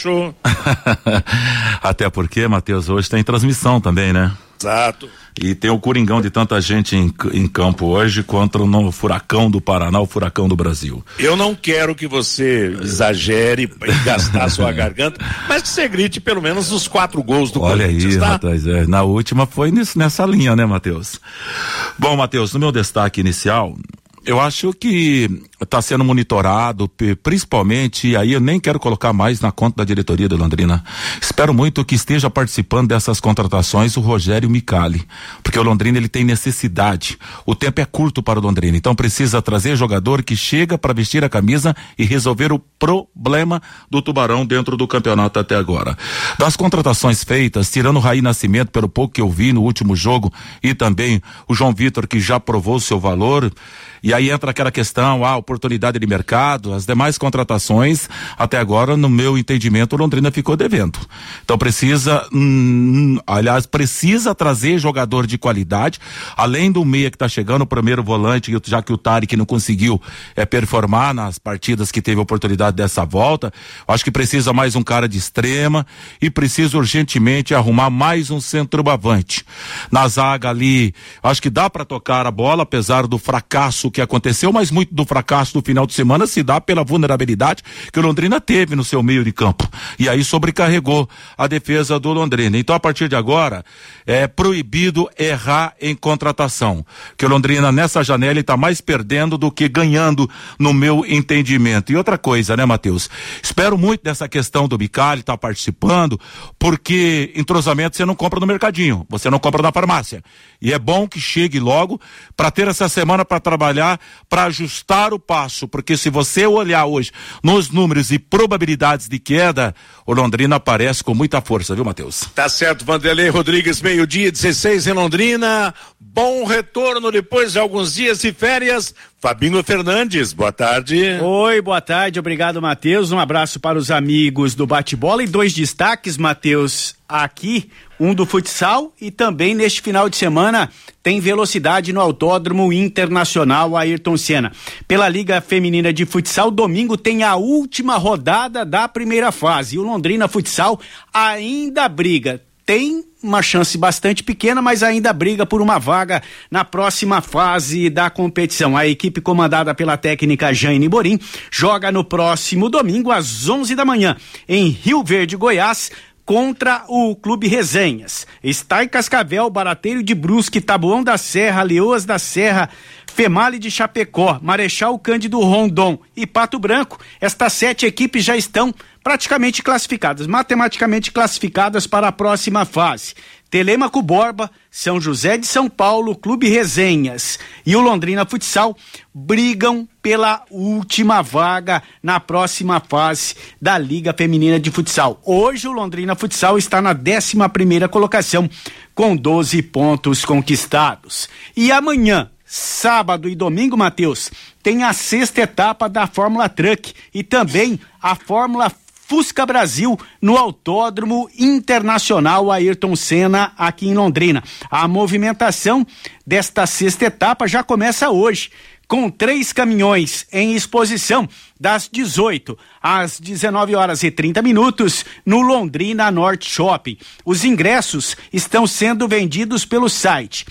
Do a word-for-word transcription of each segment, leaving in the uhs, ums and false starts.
Até porque, Matheus, hoje tem transmissão também, né? Exato. E tem o coringão de tanta gente em, em campo hoje contra o no furacão do Paraná, o furacão do Brasil. Eu não quero que você exagere e gastar sua garganta, mas que você grite pelo menos os quatro gols do Olha Corinthians, aí, tá? rapaz, é, na última foi nisso, nessa linha, né, Matheus? Bom, Matheus, no meu destaque inicial, eu acho que está sendo monitorado, principalmente, e aí eu nem quero colocar mais na conta da diretoria do Londrina. Espero muito que esteja participando dessas contratações o Rogério Micali, porque o Londrina ele tem necessidade. O tempo é curto para o Londrina, então precisa trazer jogador que chega para vestir a camisa e resolver o problema do Tubarão dentro do campeonato até agora. Das contratações feitas, tirando o Raí Nascimento, pelo pouco que eu vi no último jogo, e também o João Vitor, que já provou seu valor. E aí entra aquela questão, a oportunidade de mercado, as demais contratações, até agora, no meu entendimento, o Londrina ficou devendo. Então precisa, hum, aliás, precisa trazer jogador de qualidade, além do meia que está chegando, o primeiro volante, já que o Tarek não conseguiu é, performar nas partidas que teve a oportunidade dessa volta, acho que precisa mais um cara de extrema e precisa urgentemente arrumar mais um centroavante. Na zaga ali, acho que dá para tocar a bola, apesar do fracasso que aconteceu, mas muito do fracasso do final de semana se dá pela vulnerabilidade que o Londrina teve no seu meio de campo, e aí sobrecarregou a defesa do Londrina. Então a partir de agora é proibido errar em contratação, que o Londrina nessa janela está mais perdendo do que ganhando, no meu entendimento. E outra coisa, né, Matheus, espero muito dessa questão do Micali estar tá participando, porque entrosamento você não compra no mercadinho, você não compra na farmácia, e é bom que chegue logo para ter essa semana para trabalhar, para ajustar o passo, porque se você olhar hoje nos números e probabilidades de queda, o Londrina aparece com muita força, viu, Matheus? Tá certo, Vanderlei Rodrigues, meio-dia dezesseis em Londrina. Bom retorno depois de alguns dias de férias. Fabinho Fernandes, boa tarde. Oi, boa tarde, obrigado, Matheus. Um abraço para os amigos do bate-bola e dois destaques, Matheus, aqui, um do futsal e também neste final de semana tem velocidade no Autódromo Internacional Ayrton Senna. Pela Liga Feminina de Futsal, domingo tem a última rodada da primeira fase. E o Londrina Futsal ainda briga. Tem uma chance bastante pequena, mas ainda briga por uma vaga na próxima fase da competição. A equipe comandada pela técnica Jane Borim joga no próximo domingo às onze da manhã em Rio Verde, Goiás, contra o Clube Resenhas. Está em Cascavel, Barateiro de Brusque, Taboão da Serra, Leoas da Serra, Female de Chapecó, Marechal Cândido Rondon e Pato Branco. Estas sete equipes já estão praticamente classificadas, matematicamente classificadas para a próxima fase. Telêmaco Borba, São José de São Paulo, Clube Resenhas e o Londrina Futsal brigam pela última vaga na próxima fase da Liga Feminina de Futsal. Hoje o Londrina Futsal está na décima primeira colocação com doze pontos conquistados. E amanhã, sábado e domingo, Matheus, tem a sexta etapa da Fórmula Truck e também a Fórmula Fusca Brasil no Autódromo Internacional Ayrton Senna aqui em Londrina. A movimentação desta sexta etapa já começa hoje, com três caminhões em exposição das dezoito às dezenove horas e trinta minutos no Londrina Norte Shopping. Os ingressos estão sendo vendidos pelo site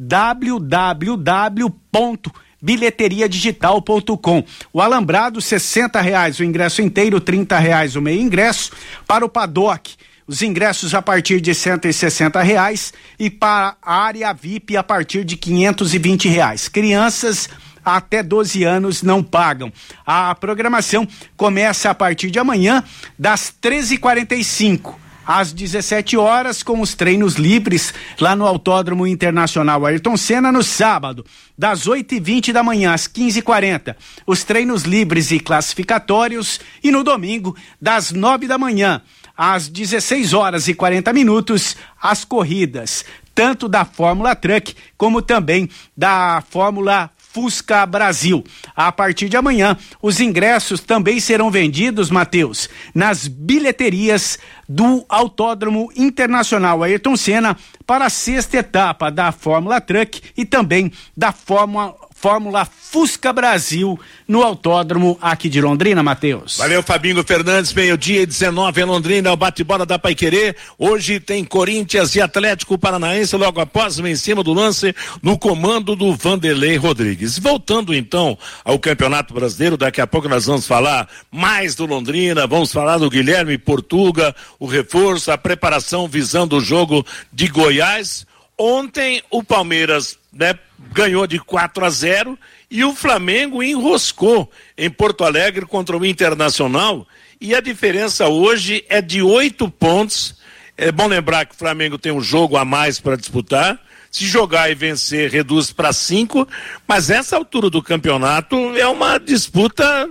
w w w ponto bilheteria digital ponto com. O alambrado, sessenta reais o ingresso inteiro, trinta reais o meio ingresso. Para o paddock, os ingressos a partir de cento e sessenta reais e para a área V I P a partir de quinhentos e vinte reais. Crianças até doze anos não pagam. A programação começa a partir de amanhã, das treze e quarenta e cinco às dezessete horas, com os treinos livres lá no Autódromo Internacional Ayrton Senna. No sábado, das oito e vinte da manhã às quinze e quarenta, os treinos livres e classificatórios, e no domingo, das nove da manhã às dezesseis horas e quarenta minutos, as corridas, tanto da Fórmula Truck como também da Fórmula Fusca Brasil. A partir de amanhã, os ingressos também serão vendidos, Matheus, nas bilheterias do Autódromo Internacional Ayrton Senna para a sexta etapa da Fórmula Truck e também da Fórmula Fórmula Fusca Brasil no autódromo aqui de Londrina, Matheus. Valeu, Fabinho Fernandes, meio-dia e dezenove em Londrina, o bate-bola da Paiquerê. Hoje tem Corinthians e Atlético Paranaense logo após, em cima do lance, no comando do Vanderlei Rodrigues. Voltando então ao Campeonato Brasileiro, daqui a pouco nós vamos falar mais do Londrina, vamos falar do Guilherme Portuga, o reforço, a preparação visando o jogo de Goiás. Ontem o Palmeiras, né, ganhou de quatro a zero e o Flamengo enroscou em Porto Alegre contra o Internacional, e a diferença hoje é de oito pontos. É bom lembrar que o Flamengo tem um jogo a mais para disputar. Se jogar e vencer, reduz para cinco, mas essa altura do campeonato é uma disputa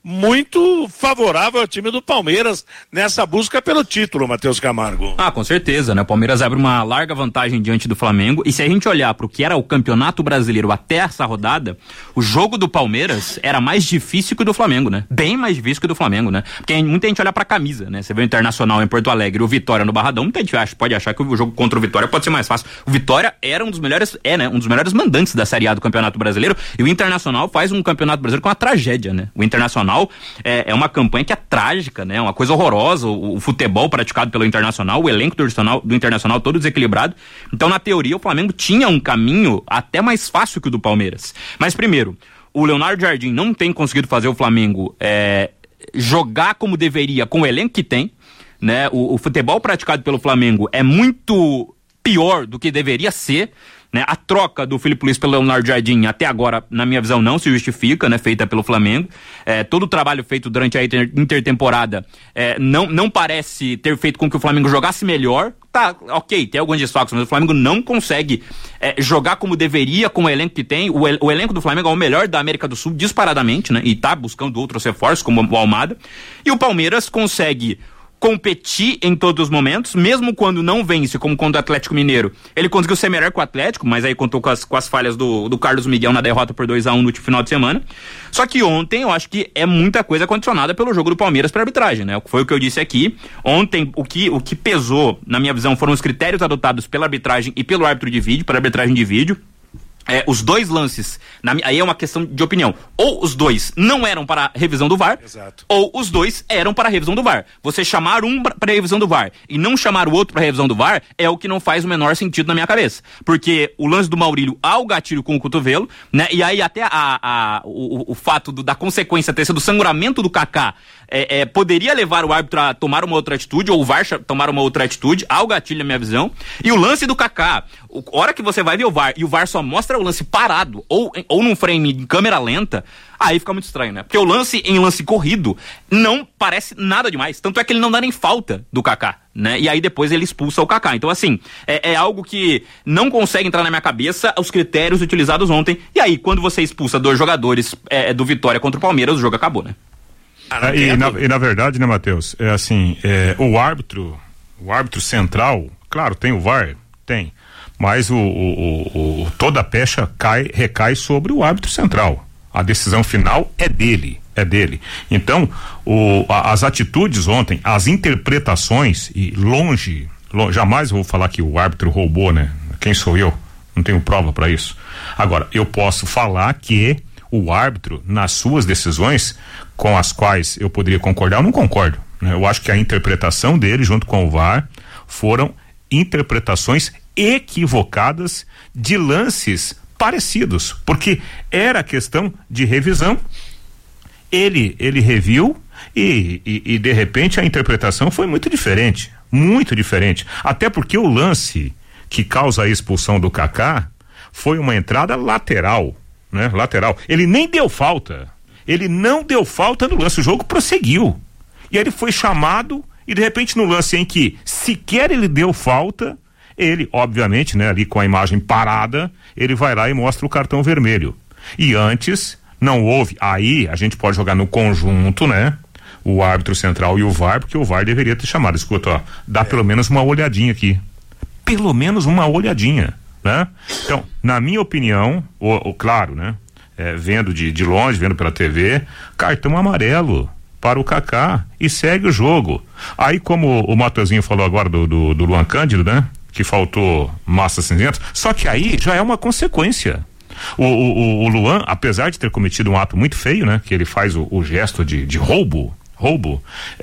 muito favorável ao time do Palmeiras nessa busca pelo título, Matheus Camargo. Ah, com certeza, né? O Palmeiras abre uma larga vantagem diante do Flamengo, e se a gente olhar para o que era o Campeonato Brasileiro até essa rodada, o jogo do Palmeiras era mais difícil que o do Flamengo, né? Bem mais difícil que o do Flamengo, né? Porque muita gente olha pra camisa, né? Você vê o Internacional em Porto Alegre e o Vitória no Barradão, muita gente acha, pode achar que o jogo contra o Vitória pode ser mais fácil. O Vitória era um dos melhores, é, né? Um dos melhores mandantes da Série A do Campeonato Brasileiro, e o Internacional faz um Campeonato Brasileiro com uma tragédia, né? O Internacional É, é uma campanha que é trágica, né? Uma coisa horrorosa, o, o futebol praticado pelo Internacional, o elenco do Internacional, do Internacional todo desequilibrado. Então, na teoria, o Flamengo tinha um caminho até mais fácil que o do Palmeiras. Mas, primeiro, o Leonardo Jardim não tem conseguido fazer o Flamengo é, jogar como deveria com o elenco que tem, né? O, o futebol praticado pelo Flamengo é muito pior do que deveria ser, né? A troca do Filipe Luiz pelo Leonardo Jardim até agora, na minha visão, não se justifica, né? Feita pelo Flamengo. É, todo o trabalho feito durante a inter- intertemporada é, não, não parece ter feito com que o Flamengo jogasse melhor. Tá, ok, tem alguns desfalques, mas o Flamengo não consegue é, jogar como deveria com o elenco que tem. O, el- o elenco do Flamengo é o melhor da América do Sul, disparadamente, né? E tá buscando outros reforços, como o Almada. E o Palmeiras consegue competir em todos os momentos, mesmo quando não vence, como contra o Atlético Mineiro. Ele conseguiu ser melhor que o Atlético, mas aí contou com as, com as falhas do, do Carlos Miguel na derrota por dois a um no final de semana. Só que ontem eu acho que é muita coisa condicionada pelo jogo do Palmeiras para arbitragem, né? Foi o que eu disse aqui. Ontem, o que, o que pesou, na minha visão, foram os critérios adotados pela arbitragem e pelo árbitro de vídeo, pela arbitragem de vídeo. É, os dois lances, na, aí é uma questão de opinião, ou os dois não eram para a revisão do V A R, Exato. ou os dois eram para a revisão do V A R. Você chamar um para a revisão do V A R e não chamar o outro para a revisão do V A R é o que não faz o menor sentido na minha cabeça, porque o lance do Maurílio ao gatilho com o cotovelo, né, e aí até a, a, o, o fato do, da consequência ter sido o sangramento do Kaká, é, é, poderia levar o árbitro a tomar uma outra atitude, ou o V A R tomar uma outra atitude, ao gatilho na minha visão. E o lance do Kaká, a hora que você vai ver o V A R e o V A R só mostra o lance parado, ou, ou num frame em câmera lenta, aí fica muito estranho, né? Porque o lance em lance corrido não parece nada demais, tanto é que ele não dá nem falta do Kaká, né? E aí depois ele expulsa o Kaká. Então, assim, é, é algo que não consegue entrar na minha cabeça, os critérios utilizados ontem, e aí quando você expulsa dois jogadores é, do Vitória contra o Palmeiras, o jogo acabou, né? Ah, e, na, e na verdade, né, Matheus, é assim, é, o árbitro, o árbitro central, claro, tem o V A R, tem, mas o, o, o, toda a pecha cai, recai sobre o árbitro central. A decisão final é dele, é dele. Então, o, a, as atitudes ontem, as interpretações, e longe, longe, jamais vou falar que o árbitro roubou, né? Quem sou eu? Não tenho prova para isso. Agora, eu posso falar que o árbitro, nas suas decisões, com as quais eu poderia concordar, eu não concordo, né? Eu acho que a interpretação dele, junto com o V A R, foram interpretações equivocadas de lances parecidos, porque era questão de revisão, ele ele reviu e, e, e de repente a interpretação foi muito diferente, muito diferente, até porque o lance que causa a expulsão do Kaká foi uma entrada lateral, né? Lateral, ele nem deu falta, ele não deu falta no lance, o jogo prosseguiu, e ele foi chamado, e de repente no lance em que sequer ele deu falta, ele, obviamente, né, ali com a imagem parada, ele vai lá e mostra o cartão vermelho. E antes, não houve, aí a gente pode jogar no conjunto, né, o árbitro central e o V A R, porque o V A R deveria ter chamado, escuta, ó, dá é. pelo menos uma olhadinha aqui, pelo menos uma olhadinha, né? Então, na minha opinião, o, o claro, né, é, vendo de, de longe, vendo pela T V, cartão amarelo para o Kaká e segue o jogo. Aí, como o Matosinho falou agora do, do, do Luan Cândido, né, que faltou massa cinzenta, só que aí já é uma consequência. O, o, o Luan, apesar de ter cometido um ato muito feio, né? Que ele faz o, o gesto de, de roubo, roubo,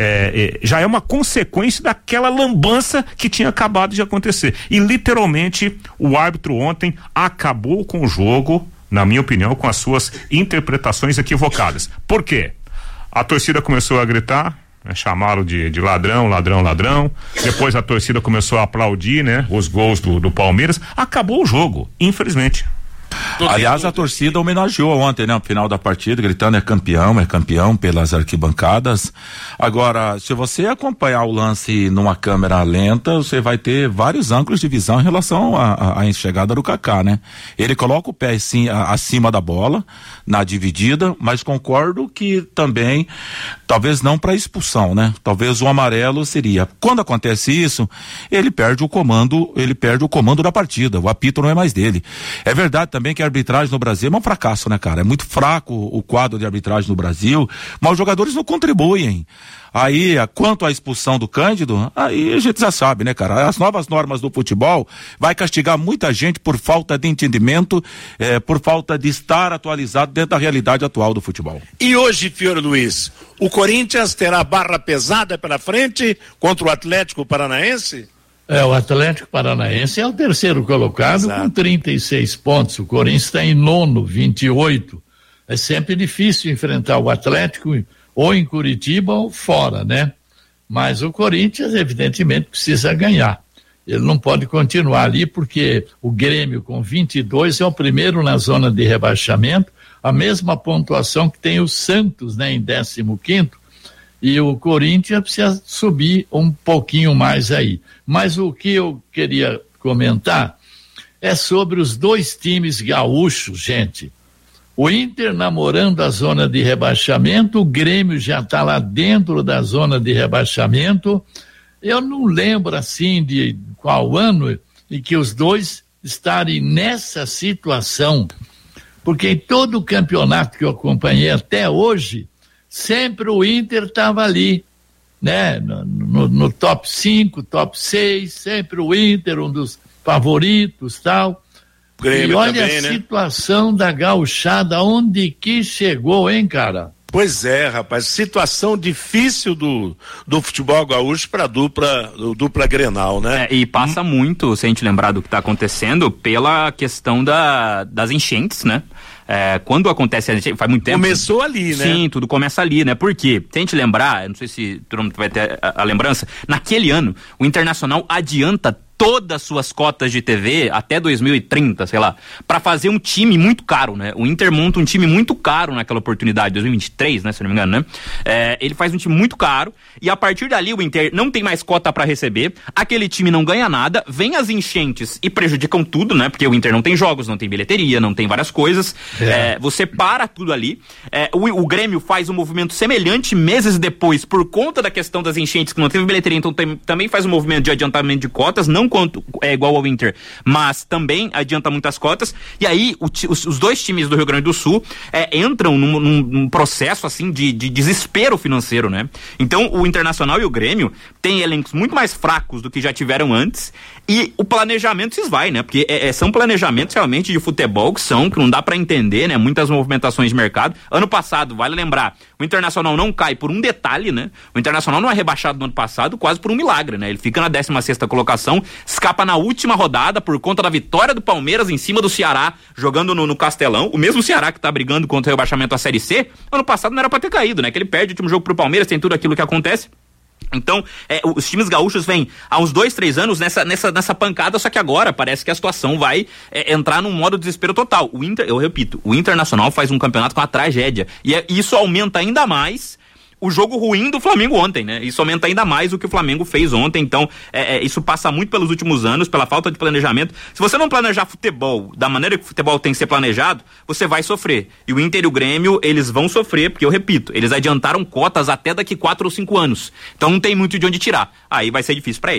é, é, já é uma consequência daquela lambança que tinha acabado de acontecer. E literalmente o árbitro ontem acabou com o jogo, na minha opinião, com as suas interpretações equivocadas. Por quê? A torcida começou a gritar, né, chamaram de, de ladrão, ladrão, ladrão. Depois a torcida começou a aplaudir, né, os gols do, do Palmeiras. Acabou o jogo, infelizmente. Aliás, a torcida homenageou ontem, né, no final da partida, gritando é campeão, é campeão pelas arquibancadas. Agora, se você acompanhar o lance numa câmera lenta, você vai ter vários ângulos de visão em relação à chegada do Kaká, né? Ele coloca o pé assim, a, acima da bola, na dividida, mas concordo que também, talvez não para expulsão, né? Talvez o amarelo seria. Quando acontece isso, ele perde o comando, ele perde o comando da partida, o apito não é mais dele. É verdade também também que a arbitragem no Brasil é um fracasso, né, cara? É muito fraco o quadro de arbitragem no Brasil, mas os jogadores não contribuem. Aí, quanto à expulsão do Cândido, aí a gente já sabe, né, cara? As novas normas do futebol vai castigar muita gente por falta de entendimento, eh, por falta de estar atualizado dentro da realidade atual do futebol. E hoje, Fiore Luiz, o Corinthians terá barra pesada pela frente contra o Atlético Paranaense? É, o Atlético Paranaense é o terceiro colocado. Exato. Com trinta e seis pontos. O Corinthians está em nono, vinte e oito. É sempre difícil enfrentar o Atlético ou em Curitiba ou fora, né? Mas o Corinthians, evidentemente, precisa ganhar. Ele não pode continuar ali porque o Grêmio com vinte e dois é o primeiro na zona de rebaixamento, a mesma pontuação que tem o Santos, né, em décimo quinto. E o Corinthians precisa subir um pouquinho mais aí. Mas o que eu queria comentar é sobre os dois times gaúchos, gente. O Inter namorando a zona de rebaixamento, o Grêmio já está lá dentro da zona de rebaixamento. Eu não lembro assim de qual ano em que os dois estarem nessa situação. Porque em todo o campeonato que eu acompanhei até hoje, sempre o Inter estava ali, né? No, no, no top cinco, top seis, sempre o Inter, um dos favoritos, tal. Grêmio e olha também, a né? situação da gauchada, onde que chegou, hein, cara? Pois é, rapaz, situação difícil do, do futebol gaúcho para dupla, do, dupla Grenal, né? É, e passa hum. muito, se a gente lembrar do que está acontecendo, pela questão da, das enchentes, né? É, quando acontece, faz muito tempo. Começou ali, né? Sim, tudo começa ali, né? Por quê? Se a gente lembrar, eu não sei se todo mundo vai ter a, a lembrança, naquele ano, o Internacional adianta todas as suas cotas de T V até dois mil e trinta, sei lá, para fazer um time muito caro, né? O Inter monta um time muito caro naquela oportunidade, dois mil e vinte e três, né? Se não me engano, né? É, ele faz um time muito caro e a partir dali o Inter não tem mais cota para receber, aquele time não ganha nada, vem as enchentes e prejudicam tudo, né? Porque o Inter não tem jogos, não tem bilheteria, não tem várias coisas, é. É, você para tudo ali, é, o, o Grêmio faz um movimento semelhante meses depois por conta da questão das enchentes que não teve bilheteria, então tem, também faz um movimento de adiantamento de cotas, não quanto é igual ao Inter, mas também adianta muitas cotas, e aí o, os, os dois times do Rio Grande do Sul é, entram num, num, num processo assim de, de desespero financeiro, né? Então o Internacional e o Grêmio têm elencos muito mais fracos do que já tiveram antes, e o planejamento se esvai, né? Porque é, é, são planejamentos realmente de futebol que são, que não dá pra entender, né? Muitas movimentações de mercado. Ano passado, vale lembrar, o Internacional não cai por um detalhe, né? O Internacional não é rebaixado no ano passado quase por um milagre, né? Ele fica na décima sexta colocação, escapa na última rodada por conta da vitória do Palmeiras em cima do Ceará, jogando no, no Castelão. O mesmo Ceará que tá brigando contra o rebaixamento à Série C, ano passado não era pra ter caído, né? Que ele perde o último jogo pro Palmeiras, tem tudo aquilo que acontece. Então, é, os times gaúchos vêm há uns dois, três anos nessa, nessa, nessa pancada, só que agora parece que a situação vai é, entrar num modo de desespero total. O Inter, eu repito, o Internacional faz um campeonato com uma tragédia, e é, isso aumenta ainda mais o jogo ruim do Flamengo ontem, né? Isso aumenta ainda mais o que o Flamengo fez ontem, então é, é, isso passa muito pelos últimos anos, pela falta de planejamento. Se você não planejar futebol da maneira que o futebol tem que ser planejado, você vai sofrer. E o Inter e o Grêmio, eles vão sofrer, porque eu repito, eles adiantaram cotas até daqui quatro ou cinco anos. Então não tem muito de onde tirar. Aí vai ser difícil pra eles.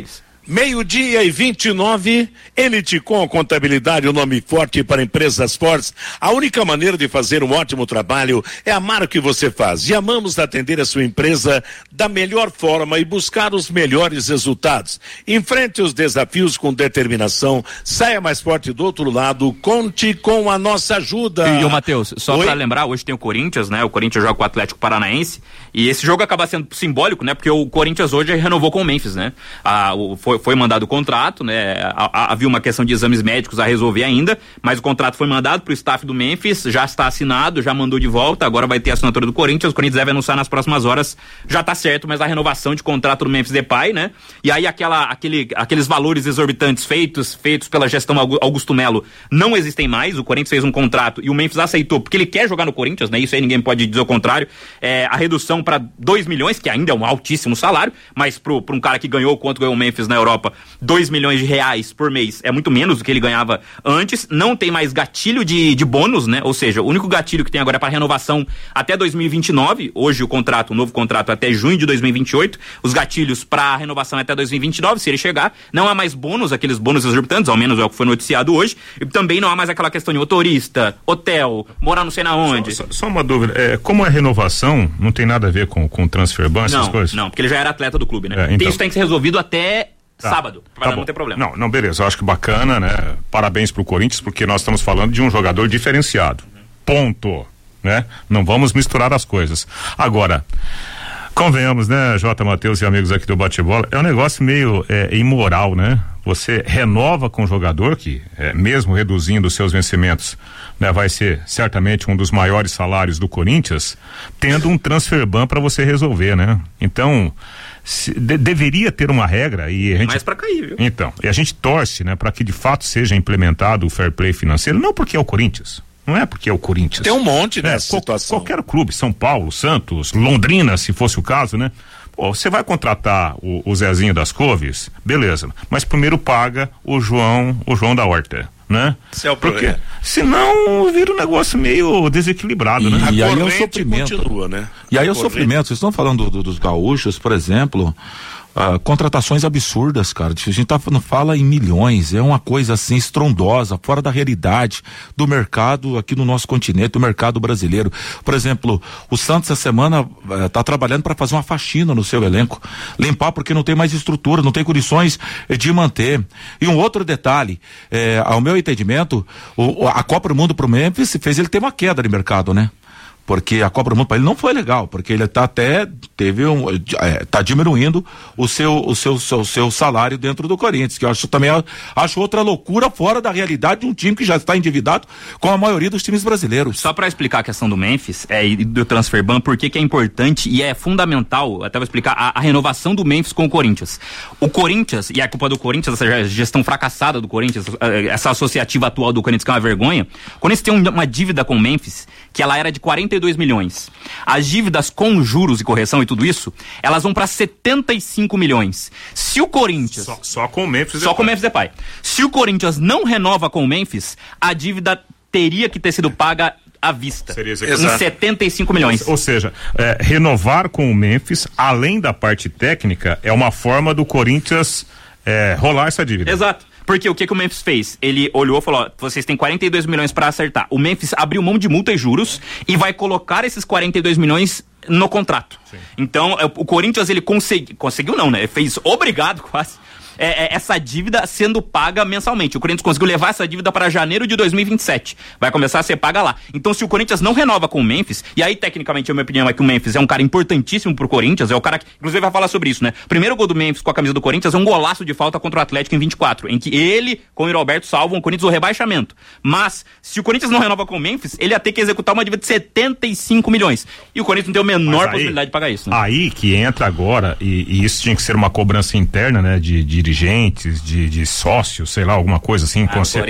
Meio-dia e vinte e nove, Eliticom Contabilidade, o nome forte para empresas fortes. A única maneira de fazer um ótimo trabalho é amar o que você faz. E amamos atender a sua empresa da melhor forma e buscar os melhores resultados. Enfrente os desafios com determinação, saia mais forte do outro lado, conte com a nossa ajuda. E o Matheus, só para lembrar, hoje tem o Corinthians, né? O Corinthians joga com o Atlético Paranaense e esse jogo acaba sendo simbólico, né? Porque o Corinthians hoje renovou com o Memphis, né? Ah, o, foi, foi mandado o contrato, né? Havia uma questão de exames médicos a resolver ainda, mas o contrato foi mandado pro staff do Memphis, já está assinado, já mandou de volta, agora vai ter a assinatura do Corinthians, o Corinthians deve anunciar nas próximas horas, já tá certo, mas a renovação de contrato do Memphis Depay, né? E aí aquela, aquele, aqueles valores exorbitantes feitos, feitos pela gestão Augusto Melo não existem mais, o Corinthians fez um contrato e o Memphis aceitou, porque ele quer jogar no Corinthians, né? Isso aí ninguém pode dizer o contrário, é, a redução para dois milhões, que ainda é um altíssimo salário, mas pro, pro um cara que ganhou quanto ganhou o Memphis na Europa, dois milhões de reais por mês é muito menos do que ele ganhava antes, não tem mais gatilho de, de bônus, né? Ou seja, o único gatilho que tem agora é para renovação até dois mil e vinte e nove, hoje o contrato, o novo contrato até junho de dois mil e vinte e oito, os gatilhos para renovação até dois mil e vinte e nove, se ele chegar, não há mais bônus, aqueles bônus exorbitantes, ao menos é o que foi noticiado hoje, e também não há mais aquela questão de motorista, hotel, morar não sei na onde. Só, só, só uma dúvida, é, como é renovação, não tem nada a ver com, com transfer ban, essas não, coisas? Não, porque ele já era atleta do clube, né? É, então. Tem, isso tem que ser resolvido até Tá, sábado, para tá não ter problema. Não, não, beleza, eu acho que bacana, né? Parabéns pro Corinthians, porque nós estamos falando de um jogador diferenciado. Ponto, né? Não vamos misturar as coisas. Agora, convenhamos, né, J. Matheus e amigos aqui do Bate-Bola, é um negócio meio é, imoral, né? Você renova com o jogador que, é, mesmo reduzindo os seus vencimentos, né, vai ser certamente um dos maiores salários do Corinthians, tendo um transfer ban para você resolver, né? Então, se, de, deveria ter uma regra e a gente... Mais para cair, viu? Então, e a gente torce, né, para que de fato seja implementado o fair play financeiro, não porque é o Corinthians. Não é porque é o Corinthians. Tem um monte né? nessa Qual, situação. Qualquer clube, São Paulo, Santos, Londrina, se fosse o caso, né? Pô, você vai contratar o, o Zezinho das Couves, beleza, mas primeiro paga o João, o João da Horta, né? Esse é o Porque problema. senão vira um negócio meio desequilibrado, E, né? e aí é o corrente sofrimento. continua, né? E aí é A o corrente. sofrimento. Vocês estão falando do, do, dos gaúchos, por exemplo. Uh, contratações absurdas, cara. A gente tá, não fala em milhões, é uma coisa assim estrondosa, fora da realidade do mercado aqui no nosso continente, do mercado brasileiro. Por exemplo, o Santos essa semana uh, tá trabalhando para fazer uma faxina no seu elenco, limpar porque não tem mais estrutura, não tem condições eh, de manter. E um outro detalhe, eh, ao meu entendimento, o, a Copa do Mundo pro Memphis fez ele ter uma queda de mercado, né? Porque a Copa do Mundo para ele não foi legal, porque ele tá até teve um é, tá diminuindo o seu o seu, seu seu salário dentro do Corinthians, que eu acho também acho outra loucura fora da realidade de um time que já está endividado com a maioria dos times brasileiros. Só para explicar a questão do Memphis é, e do transfer ban, por que que é importante e é fundamental, até vou explicar a, a renovação do Memphis com o Corinthians. O Corinthians, e a culpa do Corinthians, essa gestão fracassada do Corinthians, essa associativa atual do Corinthians que é uma vergonha, o Corinthians tem uma dívida com o Memphis que ela era de quarenta e dois milhões. As dívidas com juros e correção e tudo isso, elas vão para setenta e cinco milhões. Se o Corinthians... Só, só com o Memphis. Só com o Memphis Depay. Se o Corinthians não renova com o Memphis, a dívida teria que ter sido paga à vista. Seria em setenta e cinco milhões. Ou, ou seja, é, renovar com o Memphis, além da parte técnica, é uma forma do Corinthians é, rolar essa dívida. Exato. Porque o que, que o Memphis fez? Ele olhou e falou, ó, vocês têm quarenta e dois milhões para acertar. O Memphis abriu mão de multa e juros e vai colocar esses quarenta e dois milhões no contrato. Sim. Então, o Corinthians, ele consegui, conseguiu não, né? Fez obrigado quase. É, é, essa dívida sendo paga mensalmente. O Corinthians conseguiu levar essa dívida para janeiro de dois mil e vinte e sete. Vai começar a ser paga lá. Então, se o Corinthians não renova com o Memphis, e aí, tecnicamente, a minha opinião é que o Memphis é um cara importantíssimo pro Corinthians, é o cara que, inclusive, vai falar sobre isso, né? O primeiro gol do Memphis com a camisa do Corinthians é um golaço de falta contra o Atlético em vinte e quatro, em que ele, com o Roberto, salvam o Corinthians do rebaixamento. Mas, se o Corinthians não renova com o Memphis, ele ia ter que executar uma dívida de setenta e cinco milhões. E o Corinthians não tem a menor aí, possibilidade de pagar isso. Né? Aí que entra agora, e, e isso tinha que ser uma cobrança interna, né? De, de dirigentes, De, de sócios, sei lá, alguma coisa assim. Ah, conce...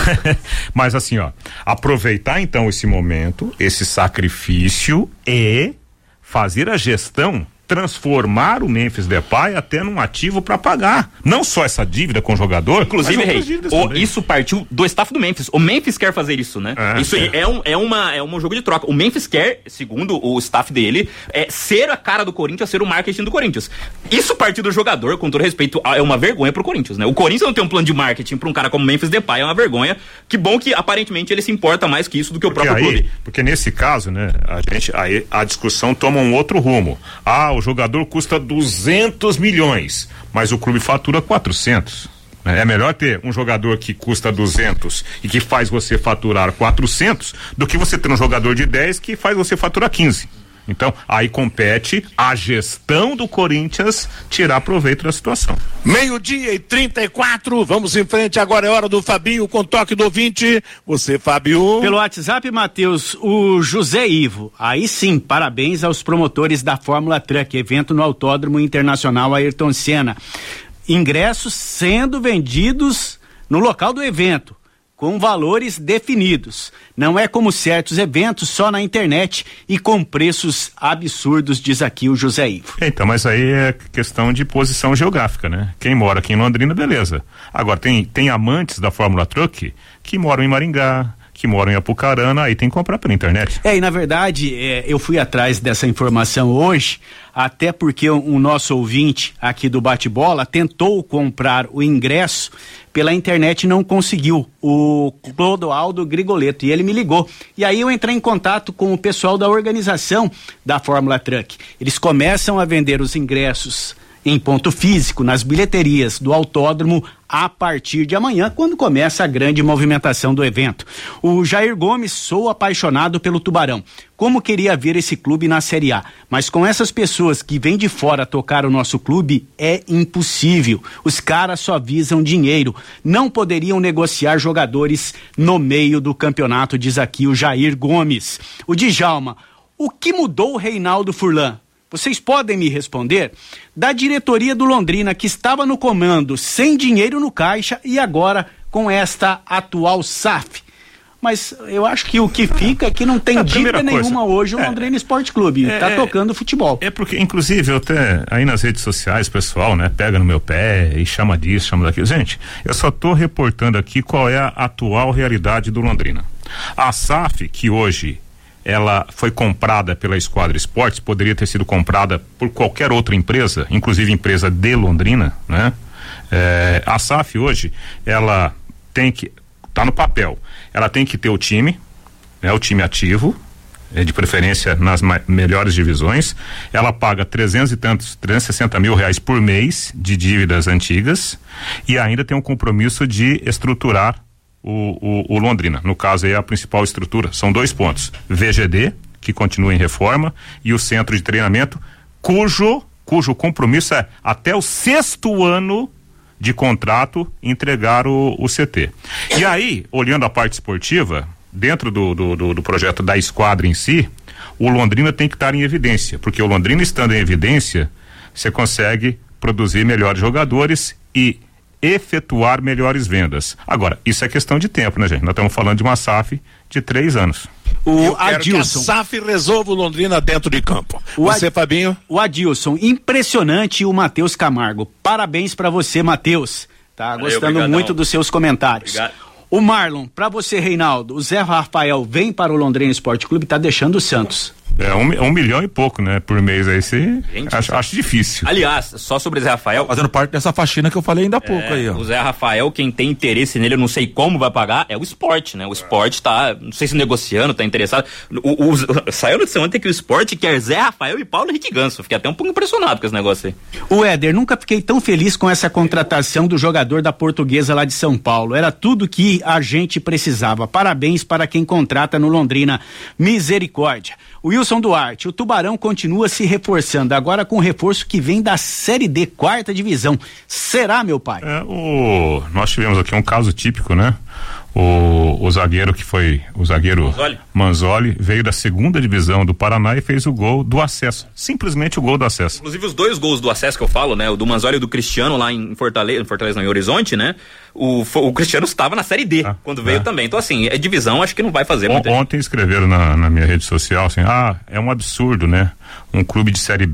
Mas assim, ó, aproveitar então esse momento, esse sacrifício e fazer a gestão transformar o Memphis Depay até num ativo para pagar. Não só essa dívida com o jogador, inclusive, Rei, o, isso partiu do staff do Memphis. O Memphis quer fazer isso, né? É, isso é. É, um, é, uma, é um jogo de troca. O Memphis quer, segundo o staff dele, é ser a cara do Corinthians, ser o marketing do Corinthians. Isso partiu do jogador, com todo respeito, é uma vergonha pro Corinthians, né? O Corinthians não tem um plano de marketing pra um cara como Memphis Depay, é uma vergonha. Que bom que, aparentemente, ele se importa mais que isso do que o porque próprio aí, clube. Porque nesse caso, né, a gente, aí a discussão toma um outro rumo. Ah, o jogador custa duzentos milhões, mas o clube fatura quatrocentos. É melhor ter um jogador que custa duzentos e que faz você faturar quatrocentos do que você ter um jogador de dez que faz você faturar quinze. Então, aí compete a gestão do Corinthians tirar proveito da situação. Meio-dia e trinta e quatro, vamos em frente, agora é hora do Fabinho com toque do ouvinte. Você, Fábio. Pelo WhatsApp, Matheus, o José Ivo. Aí sim, parabéns aos promotores da Fórmula Truck, evento no Autódromo Internacional Ayrton Senna. Ingressos sendo vendidos no local do evento, com valores definidos. Não é como certos eventos só na internet e com preços absurdos, diz aqui o José Ivo. Então, mas aí é questão de posição geográfica, né? Quem mora aqui em Londrina, beleza. Agora, tem, tem amantes da Fórmula Truck que moram em Maringá, que moram em Apucarana, aí tem que comprar pela internet. É, e na verdade, é, eu fui atrás dessa informação hoje, até porque o, o nosso ouvinte aqui do Bate-Bola tentou comprar o ingresso pela internet e não conseguiu, o Clodoaldo Grigoleto, e ele me ligou. E aí eu entrei em contato com o pessoal da organização da Fórmula Truck. Eles começam a vender os ingressos em ponto físico, nas bilheterias do autódromo, a partir de amanhã, quando começa a grande movimentação do evento. O Jair Gomes, sou apaixonado pelo Tubarão. Como queria ver esse clube na Série A, mas com essas pessoas que vêm de fora tocar o nosso clube, é impossível. Os caras só visam dinheiro. Não poderiam negociar jogadores no meio do campeonato, diz aqui o Jair Gomes. O Djalma, o que mudou o Reinaldo Furlan? Vocês podem me responder? Da diretoria do Londrina, que estava no comando sem dinheiro no caixa e agora com esta atual S A F. Mas eu acho que o que fica é que não tem dívida nenhuma hoje o é, Londrina Esporte Clube. Está é, tocando futebol. É porque, inclusive, eu até aí nas redes sociais, pessoal, né, pega no meu pé e chama disso, chama daquilo. Gente, eu só estou reportando aqui qual é a atual realidade do Londrina. A S A F, que hoje ela foi comprada pela Esquadra Esportes, poderia ter sido comprada por qualquer outra empresa, inclusive empresa de Londrina, né? É, a S A F hoje, ela tem que, tá no papel, ela tem que ter o time, né? O time ativo, é, de preferência nas ma- melhores divisões, ela paga trezentos e tantos, trezentos e sessenta mil reais por mês de dívidas antigas e ainda tem um compromisso de estruturar O, o, o Londrina, no caso aí é a principal estrutura, são dois pontos, V G D, que continua em reforma, e o centro de treinamento, cujo, cujo compromisso é até o sexto ano de contrato entregar o, o C T. E aí, olhando a parte esportiva, dentro do, do, do, do projeto da esquadra em si, o Londrina tem que estar em evidência, porque o Londrina estando em evidência, você consegue produzir melhores jogadores e efetuar melhores vendas. Agora, isso é questão de tempo, né, gente? Nós estamos falando de uma S A F de três anos. O Adilson. Que a S A F resolve o Londrina dentro de campo. O você, Ad... Fabinho? O Adilson, impressionante o Matheus Camargo. Parabéns para você, Matheus. Tá Valeu, gostando obrigadão. muito dos seus comentários. Obrigado. O Marlon, para você, Reinaldo, o Zé Rafael vem para o Londrina Esporte Clube, tá deixando o Santos. É um, um milhão e pouco, né? Por mês aí, você acho, acho difícil. Aliás, só sobre o Zé Rafael. Fazendo parte dessa faxina que eu falei ainda há pouco é, aí, ó. O Zé Rafael, quem tem interesse nele, eu não sei como vai pagar, é o esporte, né? O esporte tá, não sei se negociando, tá interessado. O, o, o, saiu notícia ontem que o esporte quer Zé Rafael e Paulo Henrique Ganso. Fiquei até um pouco impressionado com esse negócio aí. O Éder, nunca fiquei tão feliz com essa contratação do jogador da Portuguesa lá de São Paulo. Era tudo que a gente precisava. Parabéns para quem contrata no Londrina. Misericórdia. Wilson Duarte, o Tubarão continua se reforçando, agora com o reforço que vem da Série D, quarta divisão. Será, meu pai? É, o, nós tivemos aqui um caso típico, né? O, o zagueiro que foi, o zagueiro Manzoli. Manzoli veio da segunda divisão do Paraná e fez o gol do acesso, simplesmente o gol do acesso. Inclusive os dois gols do acesso que eu falo, né? O do Manzoli e o do Cristiano lá em Fortaleza, em Fortaleza não, em Horizonte, né? O, o Cristiano estava na Série D, ah, quando veio é. também, então assim, é divisão, acho que não vai fazer o, muito. Ontem escreveram na, na minha rede social assim, ah, é um absurdo, né? Um clube de Série B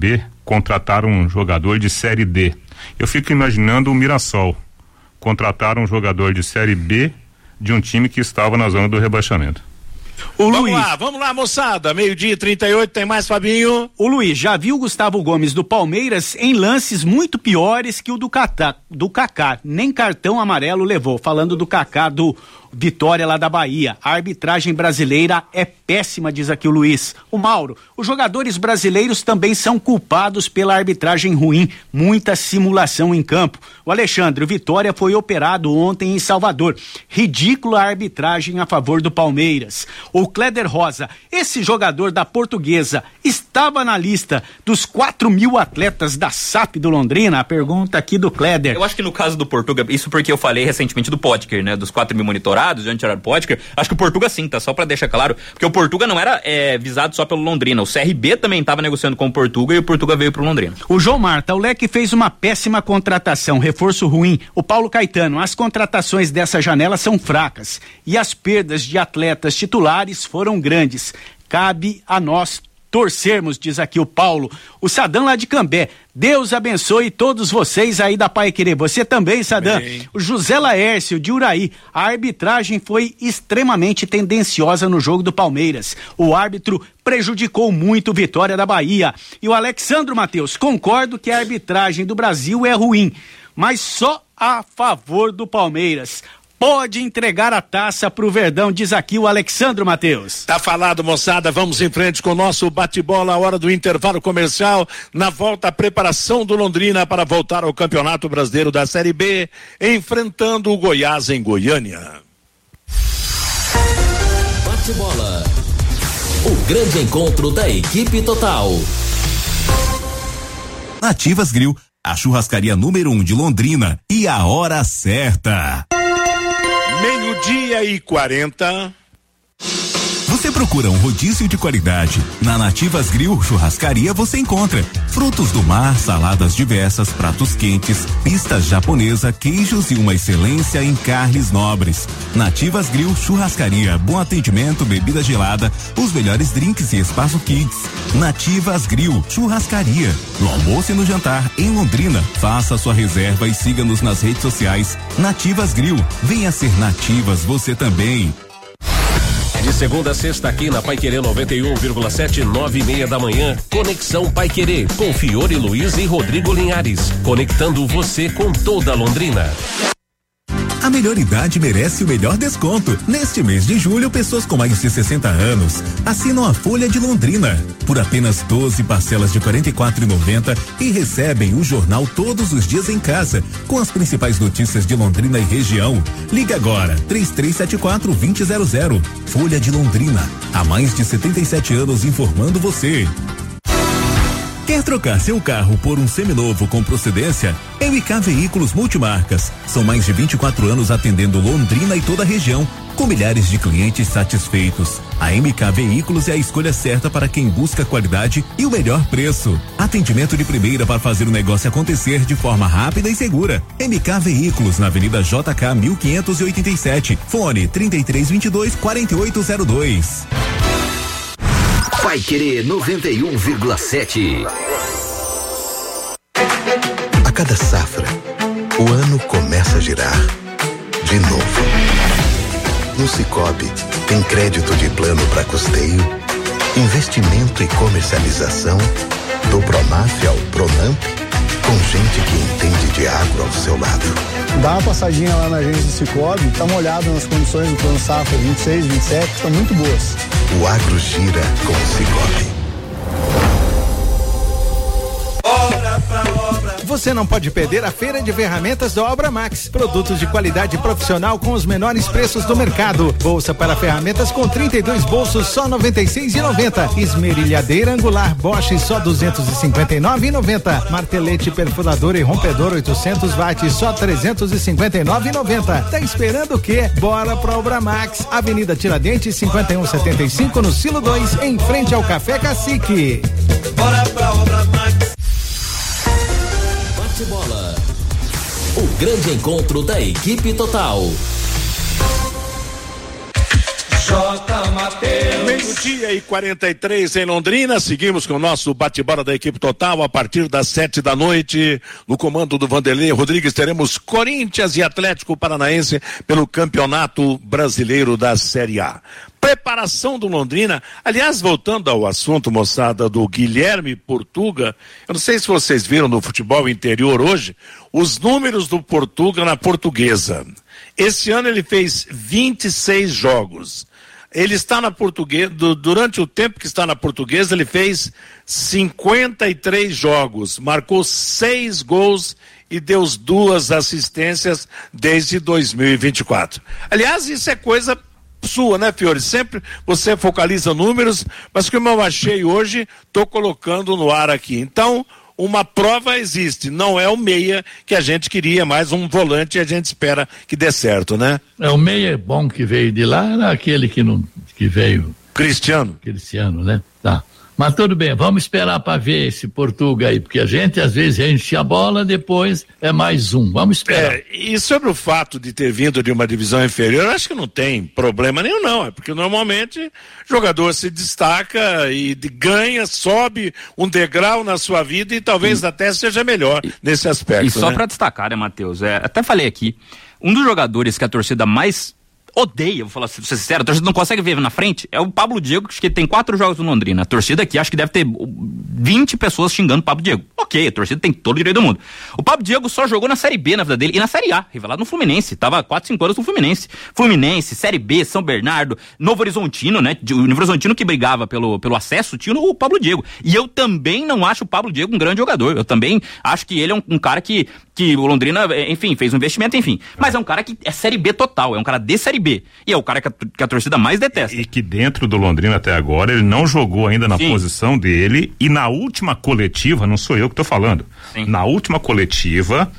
contrataram um jogador de Série D. Eu fico imaginando o Mirassol contratar um jogador de Série B de um time que estava na zona do rebaixamento. O vamos Luiz. lá, vamos lá, moçada. Meio-dia e trinta e oito, tem mais, Fabinho? O Luiz, já viu o Gustavo Gomes do Palmeiras em lances muito piores que o do Kaká, do Kaká. Nem cartão amarelo levou. Falando do Kaká do Vitória lá da Bahia. A arbitragem brasileira é péssima, diz aqui o Luiz. O Mauro, os jogadores brasileiros também são culpados pela arbitragem ruim, muita simulação em campo. O Alexandre, o Vitória foi operado ontem em Salvador. Ridícula a arbitragem a favor do Palmeiras. O Cléder Rosa, esse jogador da Portuguesa estava na lista dos quatro mil atletas da S A P do Londrina? A pergunta aqui do Cléder. Eu acho que no caso do Portuga, isso porque eu falei recentemente do Potker, né? Dos quatro mil monitorados, de onde tiraram o Potker. Acho que o Portuga sim, tá? Só pra deixar claro, porque o Portuga não era é, visado só pelo Londrina. O C R B também tava negociando com o Portuga e o Portuga veio pro Londrina. O João Marta, o Leque fez uma péssima contratação, reforço ruim. O Paulo Caetano, as contratações dessa janela são fracas e as perdas de atletas titulares foram grandes. Cabe a nós torcermos, diz aqui o Paulo. O Sadam lá de Cambé, Deus abençoe todos vocês aí da Pai Querer. Você também, Sadam. Bem. O José Laércio de Uraí, a arbitragem foi extremamente tendenciosa no jogo do Palmeiras. O árbitro prejudicou muito Vitória da Bahia. E o Alexandro Matheus, concordo que a arbitragem do Brasil é ruim, mas só a favor do Palmeiras. Pode entregar a taça pro Verdão, diz aqui o Alexandro Matheus. Tá falado, moçada, vamos em frente com o nosso bate-bola, a hora do intervalo comercial. Na volta, a preparação do Londrina para voltar ao Campeonato Brasileiro da Série B, enfrentando o Goiás em Goiânia. Bate-bola, o grande encontro da equipe total. Nativas Grill, a churrascaria número um de Londrina, e a hora certa. Meio-dia e quarenta. Você procura um rodízio de qualidade? Na Nativas Grill Churrascaria você encontra frutos do mar, saladas diversas, pratos quentes, pistas japonesa, queijos e uma excelência em carnes nobres. Nativas Grill Churrascaria, bom atendimento, bebida gelada, os melhores drinks e espaço kids. Nativas Grill Churrascaria, no almoço e no jantar em Londrina. Faça sua reserva e siga-nos nas redes sociais. Nativas Grill, venha ser Nativas você também. De segunda a sexta aqui na Paiquerê noventa e um vírgula sete, nove e meia da manhã, Conexão Paiquerê, com Fiore Luiz e Rodrigo Linhares, conectando você com toda Londrina. A melhor idade merece o melhor desconto. Neste mês de julho, pessoas com mais de sessenta anos assinam a Folha de Londrina por apenas doze parcelas de quarenta e quatro reais e noventa centavos e recebem o jornal todos os dias em casa, com as principais notícias de Londrina e região. Liga agora, três três sete quatro, dois zero zero zero. Folha de Londrina, há mais de setenta e sete anos informando você. Quer trocar seu carro por um seminovo com procedência? M K Veículos Multimarcas. São mais de vinte e quatro anos atendendo Londrina e toda a região, com milhares de clientes satisfeitos. A M K Veículos é a escolha certa para quem busca qualidade e o melhor preço. Atendimento de primeira para fazer o negócio acontecer de forma rápida e segura. M K Veículos, na Avenida J K mil quinhentos e oitenta e sete. Fone trinta e três vinte e dois, quarenta e oito zero dois. Paiquerê noventa e um vírgula sete. A cada safra, o ano começa a girar de novo. No Sicoob, tem crédito de plano para custeio, investimento e comercialização, do Pronaf ao Pronamp, com gente que entende de agro ao seu lado. Dá uma passadinha lá na agência do Sicoob, dá uma olhada nas condições do plano safra vinte e seis, vinte e sete, estão muito boas. O agro gira com o Sicoob. Você não pode perder a feira de ferramentas da Obra Max. Produtos de qualidade profissional com os menores preços do mercado. Bolsa para ferramentas com trinta e dois bolsos só noventa e seis reais e noventa centavos. Esmerilhadeira angular Bosch só duzentos e cinquenta e nove reais e noventa centavos. Martelete perfurador e rompedor oitocentos watts só trezentos e cinquenta e nove reais e noventa centavos. Tá esperando o quê? Bora pra Obra Max. Avenida Tiradentes cinquenta e um setenta e cinco no Silo dois, em frente ao Café Cacique. Bora pra Obra Max. Bate-bola, o grande encontro da equipe total. J. Mateus. Meio-dia e quarenta e três em Londrina, seguimos com o nosso bate-bola da equipe total a partir das sete da noite. No comando do Vanderlei Rodrigues teremos Corinthians e Atlético Paranaense pelo Campeonato Brasileiro da Série A. Preparação do Londrina, aliás, voltando ao assunto, moçada, do Guilherme Portuga, eu não sei se vocês viram no futebol interior hoje, os números do Portuga na Portuguesa. Esse ano ele fez vinte e seis jogos. Ele está na Portuguesa, durante o tempo que está na Portuguesa, ele fez cinquenta e três jogos, marcou seis gols e deu duas assistências desde dois mil e vinte e quatro. Aliás, isso é coisa sua, né, Fiore? Sempre você focaliza números, mas como eu achei hoje, estou colocando no ar aqui. Então, uma prova existe, não é o meia que a gente queria, mas um volante e a gente espera que dê certo, né? É, o meia bom que veio de lá era aquele que não, que veio. Cristiano. Cristiano, né? Tá. Mas tudo bem, vamos esperar para ver esse Portuga aí, porque a gente às vezes enche a bola, depois é mais um, vamos esperar. É, e sobre o fato de ter vindo de uma divisão inferior, eu acho que não tem problema nenhum não, é porque normalmente o jogador se destaca e de, ganha, sobe um degrau na sua vida e talvez e, até seja melhor e, nesse aspecto. E só né? para destacar, né, Matheus, é, até falei aqui, um dos jogadores que a torcida mais odeia, vou falar, ser sincero, a torcida não consegue ver na frente, é o Pablo Diego, que tem quatro jogos no Londrina. A torcida aqui acho que deve ter vinte pessoas xingando o Pablo Diego. Ok, a torcida tem todo o direito do mundo. O Pablo Diego só jogou na Série B na vida dele e na Série A, revelado no Fluminense. Tava quatro, cinco anos no Fluminense. Fluminense, Série B, São Bernardo, Novo Horizontino, né? O Novo Horizontino que brigava pelo, pelo acesso, tinha o Pablo Diego. E eu também não acho o Pablo Diego um grande jogador. Eu também acho que ele é um, um cara que, que o Londrina, enfim, fez um investimento, enfim. Mas é um cara que é Série B total, é um cara de Série B. E é o cara que a, que a torcida mais detesta. E, e que dentro do Londrina até agora ele não jogou ainda na Sim. posição dele, e na última coletiva, não sou eu que tô falando, Sim. na última coletiva,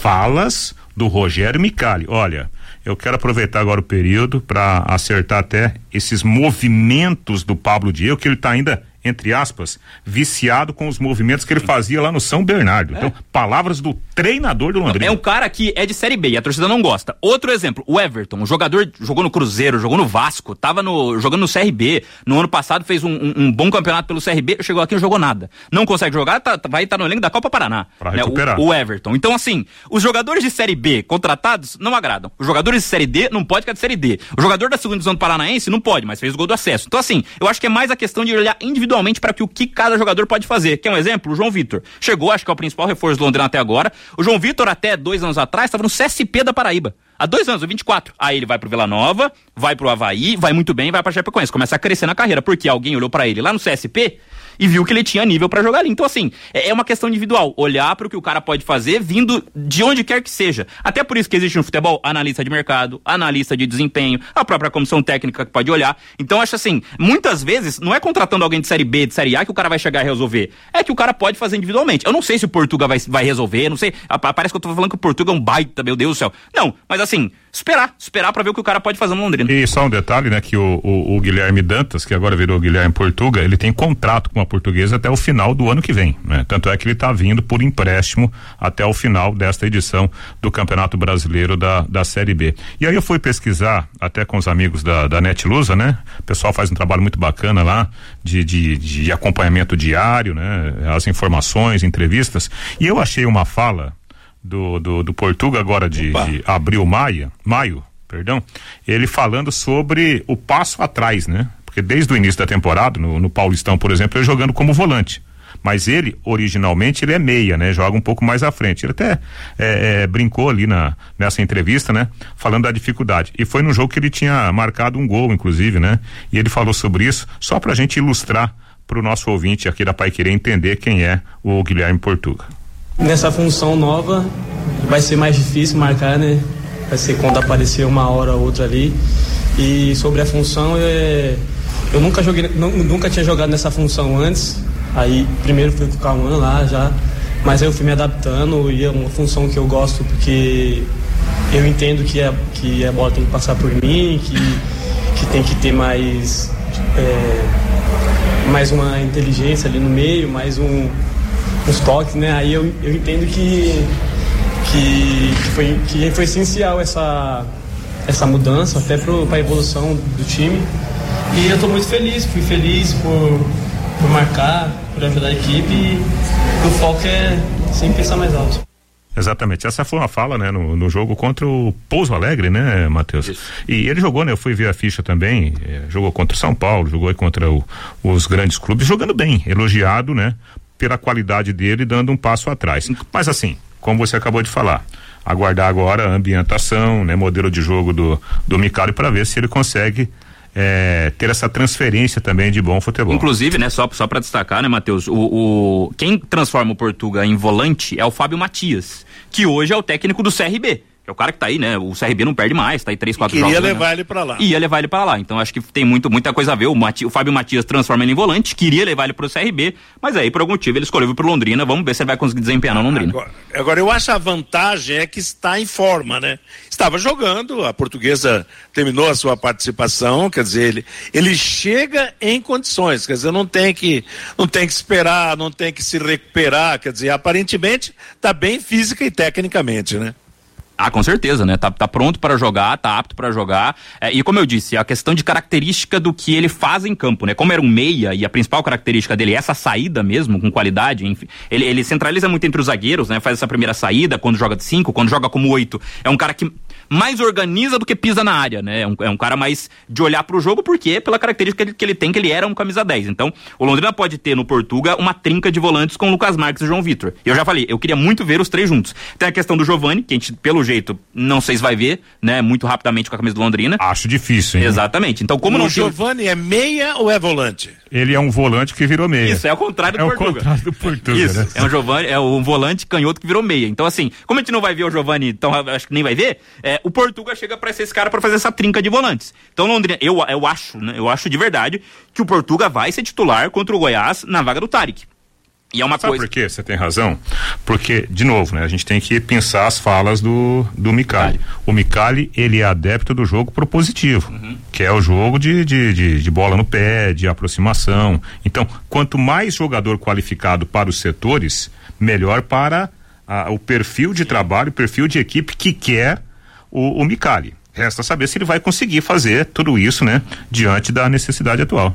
falas do Rogério Micali. Olha, eu quero aproveitar agora o período para acertar até esses movimentos do Pablo Diego, que ele tá ainda, entre aspas, viciado com os movimentos que ele fazia lá no São Bernardo. É. Então, palavras do treinador do Londrina. É um cara que é de Série B e a torcida não gosta. Outro exemplo, o Everton, um jogador jogou no Cruzeiro, jogou no Vasco, tava no, jogando no C R B, no ano passado fez um, um, um bom campeonato pelo C R B, chegou aqui e não jogou nada. Não consegue jogar, tá, vai estar tá no elenco da Copa Paraná. Pra né? recuperar. O, o Everton. Então, assim, os jogadores de Série B contratados não agradam. Os jogadores de Série D não pode que é de Série D. O jogador da segunda divisão do Paranaense não pode, mas fez o gol do acesso. Então, assim, eu acho que é mais a questão de olhar individualmente para que o que cada jogador pode fazer. Quer um exemplo? O João Vitor. Chegou, acho que é o principal reforço do Londrina até agora. O João Vitor, até dois anos atrás, estava no C S P da Paraíba. Há dois anos, vinte e quatro. Aí ele vai pro Vila Nova, vai pro Avaí, vai muito bem, vai pra Chapecoense. Começa a crescer na carreira, porque alguém olhou pra ele lá no C S P e viu que ele tinha nível pra jogar ali. Então, assim, é uma questão individual. Olhar pro que o cara pode fazer vindo de onde quer que seja. Até por isso que existe no futebol analista de mercado, analista de desempenho, a própria comissão técnica que pode olhar. Então, acho assim, muitas vezes, não é contratando alguém de Série B, de Série A que o cara vai chegar a resolver. É que o cara pode fazer individualmente. Eu não sei se o Portuga vai, vai resolver, não sei. Parece que eu tô falando que o Portuga é um baita, meu Deus do céu. Não, mas assim, esperar, esperar pra ver o que o cara pode fazer no Londrina. E só um detalhe, né, que o, o, o Guilherme Dantas, que agora virou Guilherme Portuga, ele tem contrato com a Portuguesa até o final do ano que vem, né? Tanto é que ele tá vindo por empréstimo até o final desta edição do Campeonato Brasileiro da, da Série B. E aí eu fui pesquisar até com os amigos da, da Netlusa, né? O pessoal faz um trabalho muito bacana lá de, de, de acompanhamento diário, né? As informações, entrevistas, e eu achei uma fala do, do, do Portuga agora de, de abril, maio, maio, perdão, ele falando sobre o passo atrás, né? Porque desde o início da temporada, no, no Paulistão, por exemplo, ele jogando como volante. Mas ele, originalmente, ele é meia, né? Joga um pouco mais à frente. Ele até é, é, brincou ali na, nessa entrevista, né? Falando da dificuldade. E foi num jogo que ele tinha marcado um gol, inclusive, né? E ele falou sobre isso, só pra gente ilustrar pro nosso ouvinte aqui da Paiquerê entender quem é o Guilherme Portuga. Nessa função nova, vai ser mais difícil marcar, né? Vai ser quando aparecer uma hora ou outra ali. E sobre a função, é... eu nunca joguei, não, nunca tinha jogado nessa função antes. Aí primeiro fui com o Cauã lá já, mas aí eu fui me adaptando e é uma função que eu gosto porque eu entendo que a, que a bola tem que passar por mim, que, que tem que ter mais, é, mais uma inteligência ali no meio, mais um, uns toques, né? Aí eu, eu entendo que, que, que, foi, que foi essencial essa, essa mudança, até para a evolução do time. E eu estou muito feliz, fui feliz por, por marcar, por ajudar a equipe, e o foco é sempre pensar mais alto. Exatamente, essa foi uma fala, né, no, no jogo contra o Pouso Alegre, né, Matheus? E ele jogou, né, eu fui ver a ficha também, eh, jogou contra o São Paulo, jogou contra o, os grandes clubes, jogando bem, elogiado, né, pela qualidade dele, dando um passo atrás. Mas assim, como você acabou de falar, aguardar agora a ambientação, né, modelo de jogo do, do Micali para ver se ele consegue É, ter essa transferência também de bom futebol. Inclusive, né, só, só para destacar, né, Matheus, o, o, quem transforma o Portuga em volante é o Fábio Matias, que hoje é o técnico do C R B. É o cara que tá aí, né? O C R B não perde mais, tá aí três, quatro jogos. Queria levar né? ele pra lá. Ia levar ele pra lá. Então acho que tem muito, muita coisa a ver. O, Mati, o Fábio Matias transforma ele em volante, queria levar ele pro C R B, mas aí por algum motivo ele escolheu ir pro Londrina. Vamos ver se ele vai conseguir desempenhar no Londrina. Agora, agora eu acho a vantagem é que está em forma, né? Estava jogando, a Portuguesa terminou a sua participação, quer dizer, ele, ele chega em condições, quer dizer, não tem que, não tem que esperar, não tem que se recuperar, quer dizer, aparentemente tá bem física e tecnicamente, né? Ah, com certeza, né? Tá, tá pronto para jogar, tá apto para jogar. É, e como eu disse, a questão de característica do que ele faz em campo, né? Como era um meia e a principal característica dele é essa saída mesmo, com qualidade, enfim, ele, ele centraliza muito entre os zagueiros, né? Faz essa primeira saída, quando joga de cinco, quando joga como oito. É um cara que mais organiza do que pisa na área, né? É um, é um cara mais de olhar pro jogo, porque pela característica que ele, que ele tem, que ele era um camisa dez. Então, o Londrina pode ter no Portuga uma trinca de volantes com o Lucas Marques e João Vitor. E eu já falei, eu queria muito ver os três juntos. Tem a questão do Giovani, que a gente, pelo jeito, não sei se vai ver, né, muito rapidamente com a camisa do Londrina. Acho difícil, hein? Exatamente. Então, como o não O Giovani tem... é meia ou é volante? Ele é um volante que virou meia. Isso, é o contrário do é Portuga. É o contrário do Portuga, Isso, né? é um Giovani, é um volante canhoto que virou meia. Então, assim, como a gente não vai ver o Giovani, então acho que nem vai ver, é, o Portuga chega pra ser esse cara pra fazer essa trinca de volantes. Então, Londrina, eu, eu acho, né, eu acho de verdade que o Portuga vai ser titular contra o Goiás na vaga do Tarek. E é uma Sabe coisa... por quê? Você tem razão. Porque, de novo, né? A gente tem que pensar as falas do, do Micali. O Micali, ele é adepto do jogo propositivo, uhum. que é o jogo de, de, de, de bola no pé, de aproximação. Então, quanto mais jogador qualificado para os setores, melhor para a, o perfil de trabalho, o perfil de equipe que quer o, o Micali. Resta saber se ele vai conseguir fazer tudo isso, né? Diante da necessidade atual.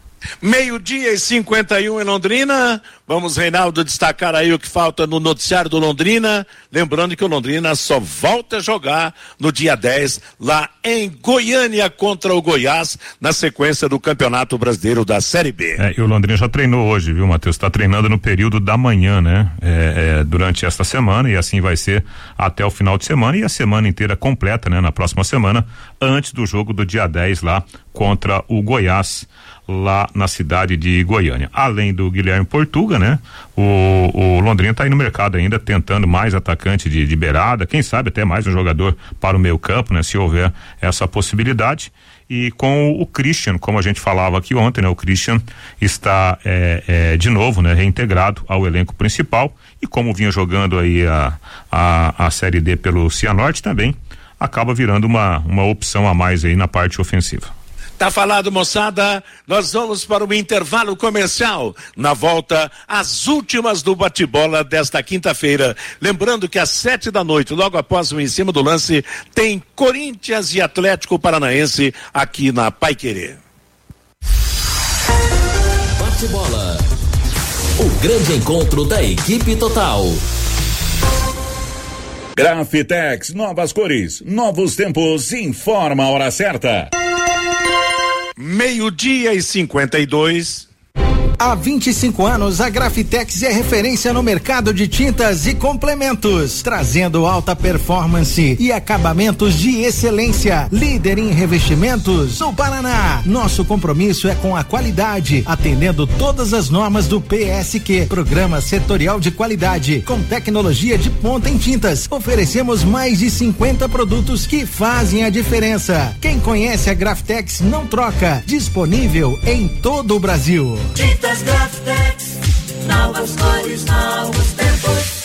Meio-dia e cinquenta e um em Londrina. Vamos, Reinaldo, destacar aí o que falta no noticiário do Londrina. Lembrando que o Londrina só volta a jogar no dia dez, lá em Goiânia, contra o Goiás, na sequência do Campeonato Brasileiro da Série B. É, e o Londrina já treinou hoje, viu, Matheus? Está treinando no período da manhã, né? É, é, durante esta semana, e assim vai ser até o final de semana e a semana inteira completa, né? Na próxima semana, antes do jogo do dia dez lá contra o Goiás, lá na cidade de Goiânia. Além do Guilherme Portuga, né? O, o Londrina está aí no mercado ainda, tentando mais atacante de, de beirada, quem sabe até mais um jogador para o meio campo, né? Se houver essa possibilidade. E com o, o Christian, como a gente falava aqui ontem, né? O Christian está é, é, de novo, né? Reintegrado ao elenco principal, e como vinha jogando aí a, a, a Série D pelo Cianorte também, acaba virando uma, uma opção a mais aí na parte ofensiva. Tá falado, moçada, nós vamos para o intervalo comercial. Na volta, as últimas do bate-bola desta quinta-feira. Lembrando que às sete da noite, logo após o Em Cima do Lance, tem Corinthians e Atlético Paranaense aqui na Paiquerê. Bate-bola. O grande encontro da equipe total. Grafitex, novas cores, novos tempos, informa a hora certa. Meio-dia e cinquenta e dois. Há vinte e cinco anos, a Grafitex é referência no mercado de tintas e complementos, trazendo alta performance e acabamentos de excelência. Líder em revestimentos no Paraná. Nosso compromisso é com a qualidade, atendendo todas as normas do P S Q, Programa Setorial de Qualidade, com tecnologia de ponta em tintas. Oferecemos mais de cinquenta produtos que fazem a diferença. Quem conhece a Grafitex não troca. Disponível em todo o Brasil. Tintas Grafitex, novas cores, novos tempos.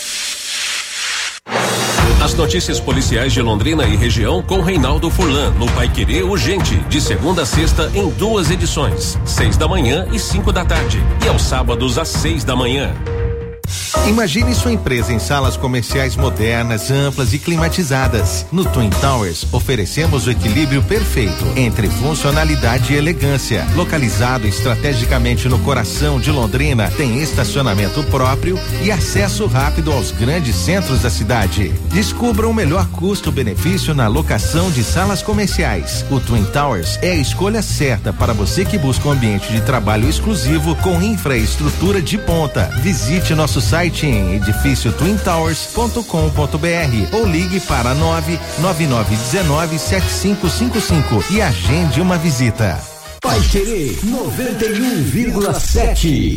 As notícias policiais de Londrina e região com Reinaldo Furlan, no Paiquerê Urgente, de segunda a sexta em duas edições, seis da manhã e cinco da tarde, e aos sábados às seis da manhã. Imagine sua empresa em salas comerciais modernas, amplas e climatizadas. No Twin Towers, oferecemos o equilíbrio perfeito entre funcionalidade e elegância. Localizado estrategicamente no coração de Londrina, tem estacionamento próprio e acesso rápido aos grandes centros da cidade. Descubra o melhor custo-benefício na locação de salas comerciais. O Twin Towers é a escolha certa para você que busca um ambiente de trabalho exclusivo com infraestrutura de ponta. Visite nosso site em edifício twin towers ponto com ponto br ou ligue para nove nove nove um nove sete cinco cinco cinco e agende uma visita. Paiquerê noventa e um vírgula sete.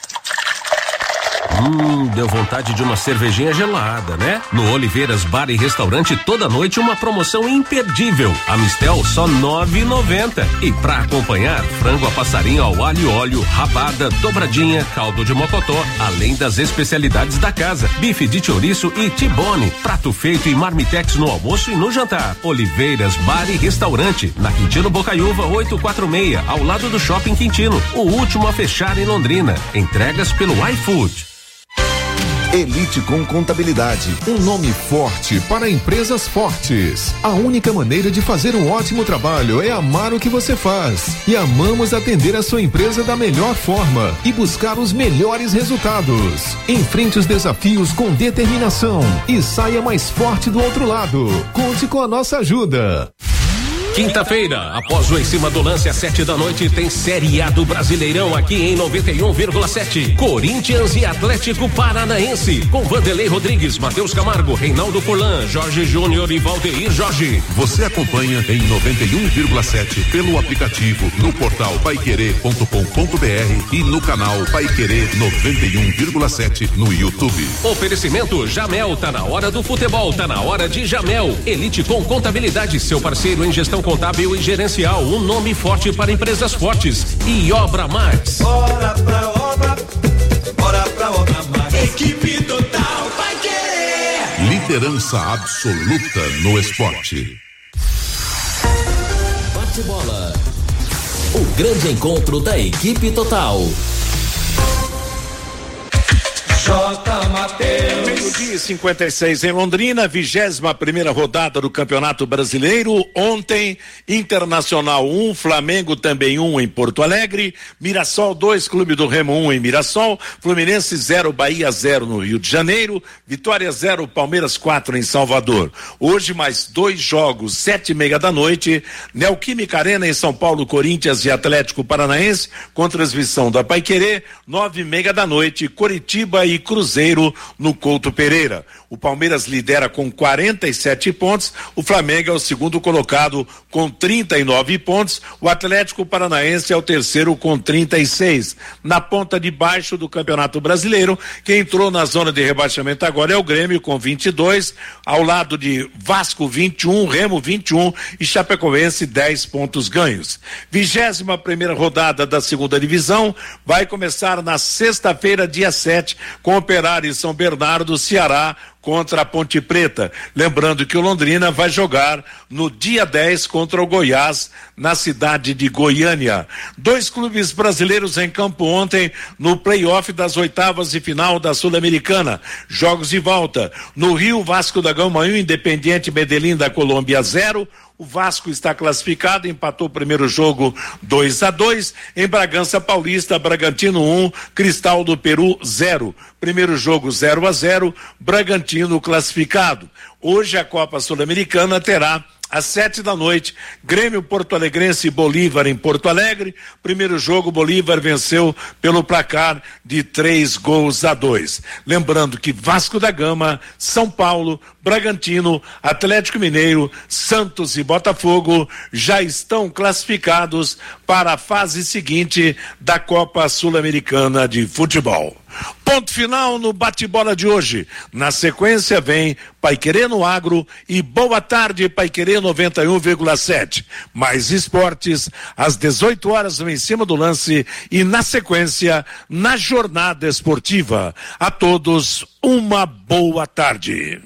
Hum, deu vontade de uma cervejinha gelada, né? No Oliveiras Bar e Restaurante, toda noite uma promoção imperdível. A Mistel só nove e noventa. E pra acompanhar, frango a passarinho ao alho e óleo, rabada, dobradinha, caldo de mocotó, além das especialidades da casa, bife de chouriço e tibone, prato feito em marmitex no almoço e no jantar. Oliveiras Bar e Restaurante, na Quintino Bocaiúva oitocentos e quarenta e seis, ao lado do Shopping Quintino, o último a fechar em Londrina. Entregas pelo iFood. Elite com Contabilidade, um nome forte para empresas fortes. A única maneira de fazer um ótimo trabalho é amar o que você faz. E amamos atender a sua empresa da melhor forma e buscar os melhores resultados. Enfrente os desafios com determinação e saia mais forte do outro lado. Conte com a nossa ajuda. Quinta-feira, após o Em Cima do Lance às sete da noite, tem Série A do Brasileirão aqui em noventa e um vírgula sete. Corinthians e Atlético Paranaense, com Vanderlei Rodrigues, Matheus Camargo, Reinaldo Furlan, Jorge Júnior e Valdeir Jorge. Você acompanha em noventa e um vírgula sete pelo aplicativo, no portal paiquerê ponto com ponto br e no canal Paiquerê noventa e um vírgula sete no YouTube. Oferecimento Jamel, tá na hora do futebol, tá na hora de Jamel. Elite com Contabilidade, seu parceiro em gestão contábil e gerencial, um nome forte para empresas fortes. E Obra Max. Bora pra obra, bora pra Obra Max. Equipe total vai querer. Liderança absoluta no esporte. Bate bola. O grande encontro da equipe total. J. Mateus. Meio-dia e cinquenta e seis em Londrina, vigésima primeira rodada do Campeonato Brasileiro. Ontem, Internacional um, Flamengo também um em Porto Alegre, Mirassol dois, Clube do Remo um em Mirassol, Fluminense zero, Bahia zero no Rio de Janeiro, Vitória zero, Palmeiras quatro em Salvador. Hoje mais dois jogos, sete e meia da noite, Neoquímica Arena em São Paulo, Corinthians e Atlético Paranaense, com transmissão da Paiquerê, nove e meia da noite, Coritiba e Cruzeiro no Couto Pereira. O Palmeiras lidera com quarenta e sete pontos, o Flamengo é o segundo colocado com trinta e nove pontos, o Atlético Paranaense é o terceiro com trinta e seis. Na ponta de baixo do Campeonato Brasileiro, quem entrou na zona de rebaixamento agora é o Grêmio com vinte e dois, ao lado de Vasco vinte e um, Remo vinte e um e Chapecoense dez pontos ganhos. Vigésima primeira rodada da segunda divisão vai começar na sexta-feira, dia sete, com Operário e São Bernardo, Ceará contra a Ponte Preta. Lembrando que o Londrina vai jogar no dia dez contra o Goiás, na cidade de Goiânia. Dois clubes brasileiros em campo ontem no play-off das oitavas de final da Sul-Americana. Jogos de volta. No Rio, Vasco da Gama um, Independiente Medellín da Colômbia zero. O Vasco está classificado, empatou o primeiro jogo dois a dois. Em Bragança Paulista, Bragantino um, Cristal do Peru zero. Primeiro jogo zero a zero, Bragantino classificado. Hoje a Copa Sul-Americana terá às sete da noite, Grêmio Porto Alegrense e Bolívar em Porto Alegre. Primeiro jogo, Bolívar venceu pelo placar de três gols a dois. Lembrando que Vasco da Gama, São Paulo, Bragantino, Atlético Mineiro, Santos e Botafogo já estão classificados para a fase seguinte da Copa Sul-Americana de Futebol. Ponto final no bate-bola de hoje. Na sequência vem Paiquerê no Agro e Boa Tarde Paiquerê noventa e um vírgula sete. Mais esportes às dezoito horas no Em Cima do Lance e na sequência na Jornada Esportiva. A todos uma boa tarde.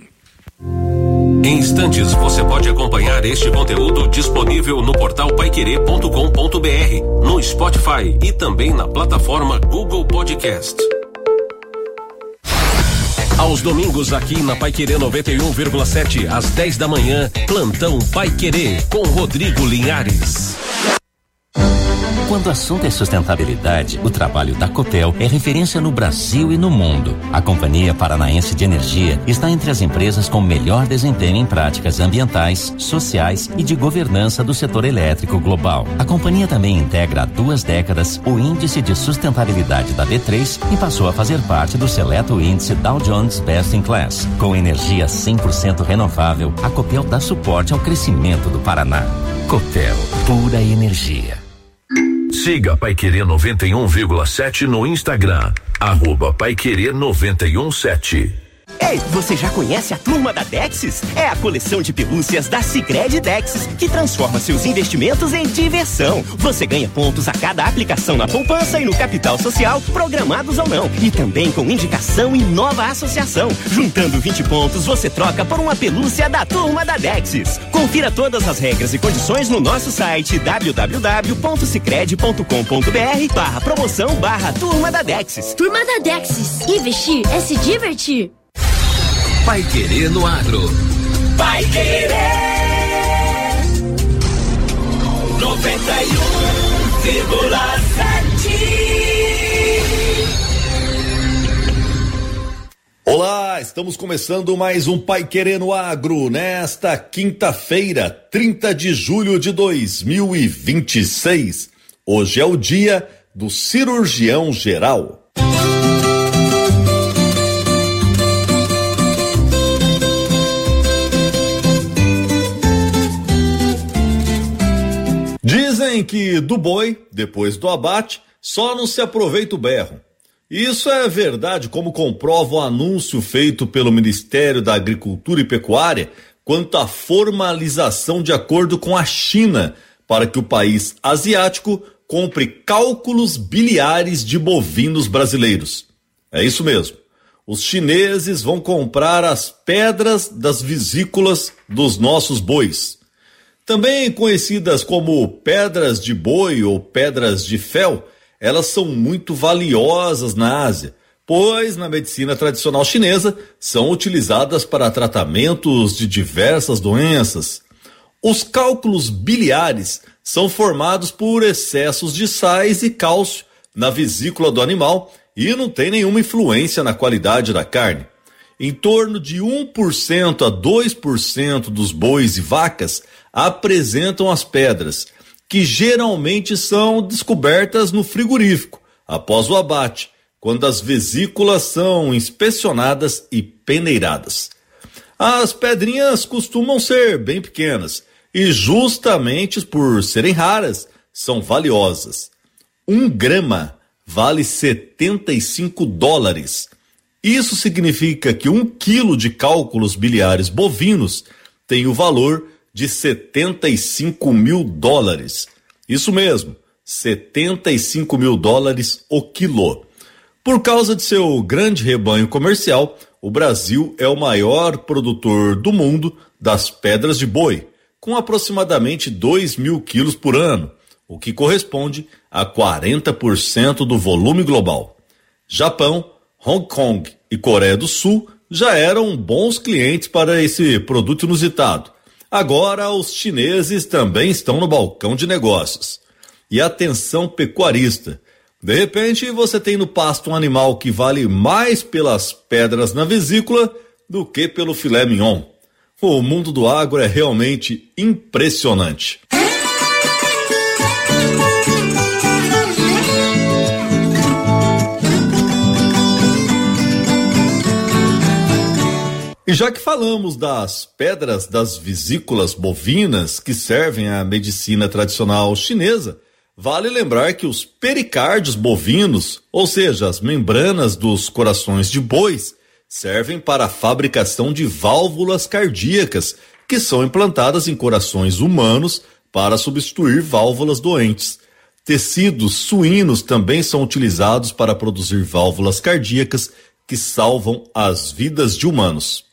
Em instantes você pode acompanhar este conteúdo disponível no portal paiquerê ponto com ponto br, no Spotify e também na plataforma Google Podcast. Aos domingos aqui na Paiquerê noventa e um vírgula sete, às dez da manhã, plantão Paiquerê com Rodrigo Linhares. Quando o assunto é sustentabilidade, o trabalho da Copel é referência no Brasil e no mundo. A Companhia Paranaense de Energia está entre as empresas com melhor desempenho em práticas ambientais, sociais e de governança do setor elétrico global. A companhia também integra há duas décadas o Índice de Sustentabilidade da B três e passou a fazer parte do seleto índice Dow Jones Best in Class. Com energia cem por cento renovável, a Copel dá suporte ao crescimento do Paraná. Copel, pura energia. Siga Paiquerê noventa e um vírgula sete no Instagram, arroba Paiquerê noventa e um sete. Ei, você já conhece a turma da Dexis? É a coleção de pelúcias da Sicredi Dexis, que transforma seus investimentos em diversão. Você ganha pontos a cada aplicação na poupança e no capital social, programados ou não. E também com indicação e nova associação. Juntando vinte pontos, você troca por uma pelúcia da turma da Dexis. Confira todas as regras e condições no nosso site w w w ponto sicredi ponto com ponto b r barra promoção barra turma da Dexis. Turma da Dexis. Investir é se divertir. Paiquerê no Agro. Paiquerê noventa e um vírgula sete. Olá, estamos começando mais um Paiquerê no Agro nesta quinta-feira, trinta de julho de dois mil e vinte e seis. Hoje é o dia do cirurgião geral. Dizem que do boi, depois do abate, só não se aproveita o berro. Isso é verdade, como comprova o anúncio feito pelo Ministério da Agricultura e Pecuária quanto à formalização de acordo com a China para que o país asiático compre cálculos biliares de bovinos brasileiros. É isso mesmo. Os chineses vão comprar as pedras das vesículas dos nossos bois. Também conhecidas como pedras de boi ou pedras de fel, elas são muito valiosas na Ásia, pois na medicina tradicional chinesa são utilizadas para tratamentos de diversas doenças. Os cálculos biliares são formados por excessos de sais e cálcio na vesícula do animal e não tem nenhuma influência na qualidade da carne. Em torno de um por cento a dois por cento dos bois e vacas apresentam as pedras, que geralmente são descobertas no frigorífico, após o abate, quando as vesículas são inspecionadas e peneiradas. As pedrinhas costumam ser bem pequenas e, justamente por serem raras, são valiosas. Um grama vale setenta e cinco dólares. Isso significa que um quilo de cálculos biliares bovinos tem o valor de setenta e cinco mil dólares. Isso mesmo, setenta e cinco mil dólares o quilo. Por causa de seu grande rebanho comercial, o Brasil é o maior produtor do mundo das pedras de boi, com aproximadamente dois mil quilos por ano, o que corresponde a quarenta por cento do volume global. Japão, Hong Kong e Coreia do Sul já eram bons clientes para esse produto inusitado. Agora os chineses também estão no balcão de negócios. E atenção pecuarista, de repente você tem no pasto um animal que vale mais pelas pedras na vesícula do que pelo filé mignon. O mundo do agro é realmente impressionante. E já que falamos das pedras das vesículas bovinas que servem à medicina tradicional chinesa, vale lembrar que os pericárdios bovinos, ou seja, as membranas dos corações de bois, servem para a fabricação de válvulas cardíacas, que são implantadas em corações humanos para substituir válvulas doentes. Tecidos suínos também são utilizados para produzir válvulas cardíacas que salvam as vidas de humanos.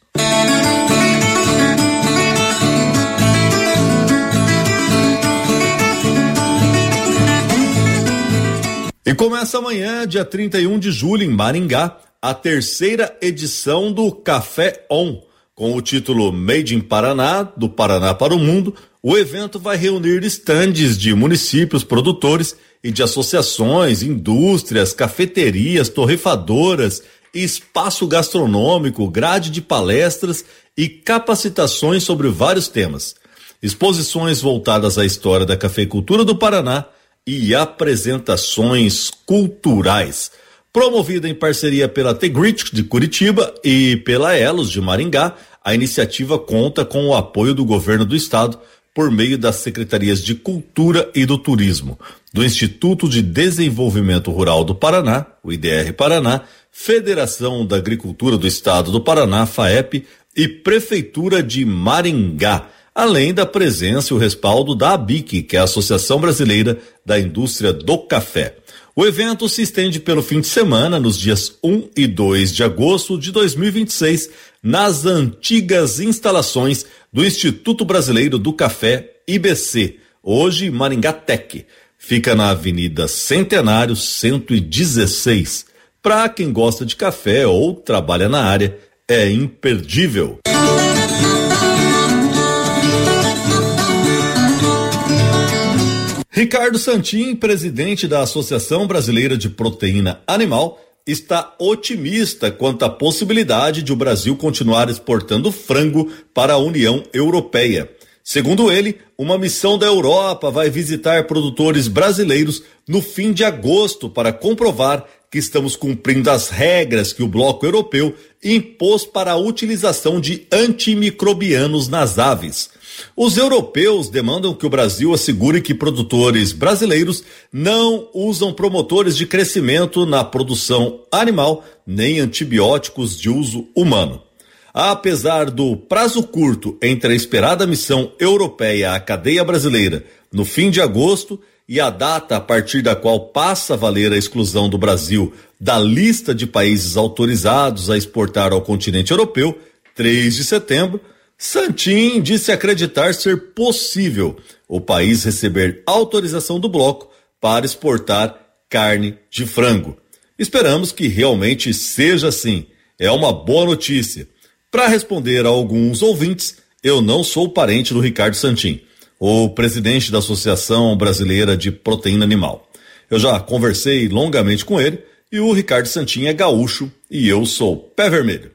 E começa amanhã, dia trinta e um de julho, em Maringá, a terceira edição do Café On. Com o título Made in Paraná, do Paraná para o Mundo, o evento vai reunir estandes de municípios produtores e de associações, indústrias, cafeterias, torrefadoras, espaço gastronômico, grade de palestras e capacitações sobre vários temas. Exposições voltadas à história da cafeicultura do Paraná e apresentações culturais. Promovida em parceria pela Tegrit de Curitiba e pela Elos de Maringá, a iniciativa conta com o apoio do governo do estado por meio das secretarias de Cultura e do Turismo, do Instituto de Desenvolvimento Rural do Paraná, o I D R Paraná, Federação da Agricultura do Estado do Paraná, FAEP, e Prefeitura de Maringá, além da presença e o respaldo da A B I C, que é a Associação Brasileira da Indústria do Café. O evento se estende pelo fim de semana, nos dias um e dois de agosto de dois mil e vinte e seis, nas antigas instalações do Instituto Brasileiro do Café, I B C, hoje Maringá Tech. Fica na Avenida Centenário cento e dezesseis. Para quem gosta de café ou trabalha na área, é imperdível. Ricardo Santin, presidente da Associação Brasileira de Proteína Animal, está otimista quanto à possibilidade de o Brasil continuar exportando frango para a União Europeia. Segundo ele, uma missão da Europa vai visitar produtores brasileiros no fim de agosto para comprovar que estamos cumprindo as regras que o bloco europeu impôs para a utilização de antimicrobianos nas aves. Os europeus demandam que o Brasil assegure que produtores brasileiros não usam promotores de crescimento na produção animal, nem antibióticos de uso humano. Apesar do prazo curto entre a esperada missão europeia à cadeia brasileira no fim de agosto e a data a partir da qual passa a valer a exclusão do Brasil da lista de países autorizados a exportar ao continente europeu, três de setembro, Santin disse acreditar ser possível o país receber autorização do bloco para exportar carne de frango. Esperamos que realmente seja assim. É uma boa notícia. Para responder a alguns ouvintes, eu não sou parente do Ricardo Santin, o presidente da Associação Brasileira de Proteína Animal. Eu já conversei longamente com ele e o Ricardo Santin é gaúcho e eu sou pé vermelho.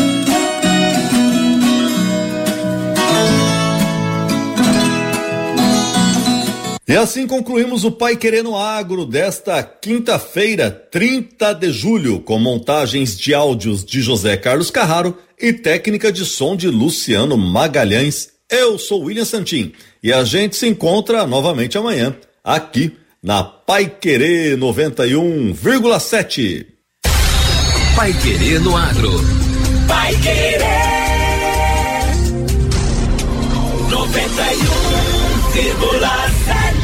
E assim concluímos o Pai Querer no Agro desta quinta-feira, trinta de julho, com montagens de áudios de José Carlos Carraro e técnica de som de Luciano Magalhães. Eu sou William Santin e a gente se encontra novamente amanhã, aqui na Pai Querer noventa e um vírgula sete. Pai Querer no Agro. Pai Querer noventa e um vírgula sete.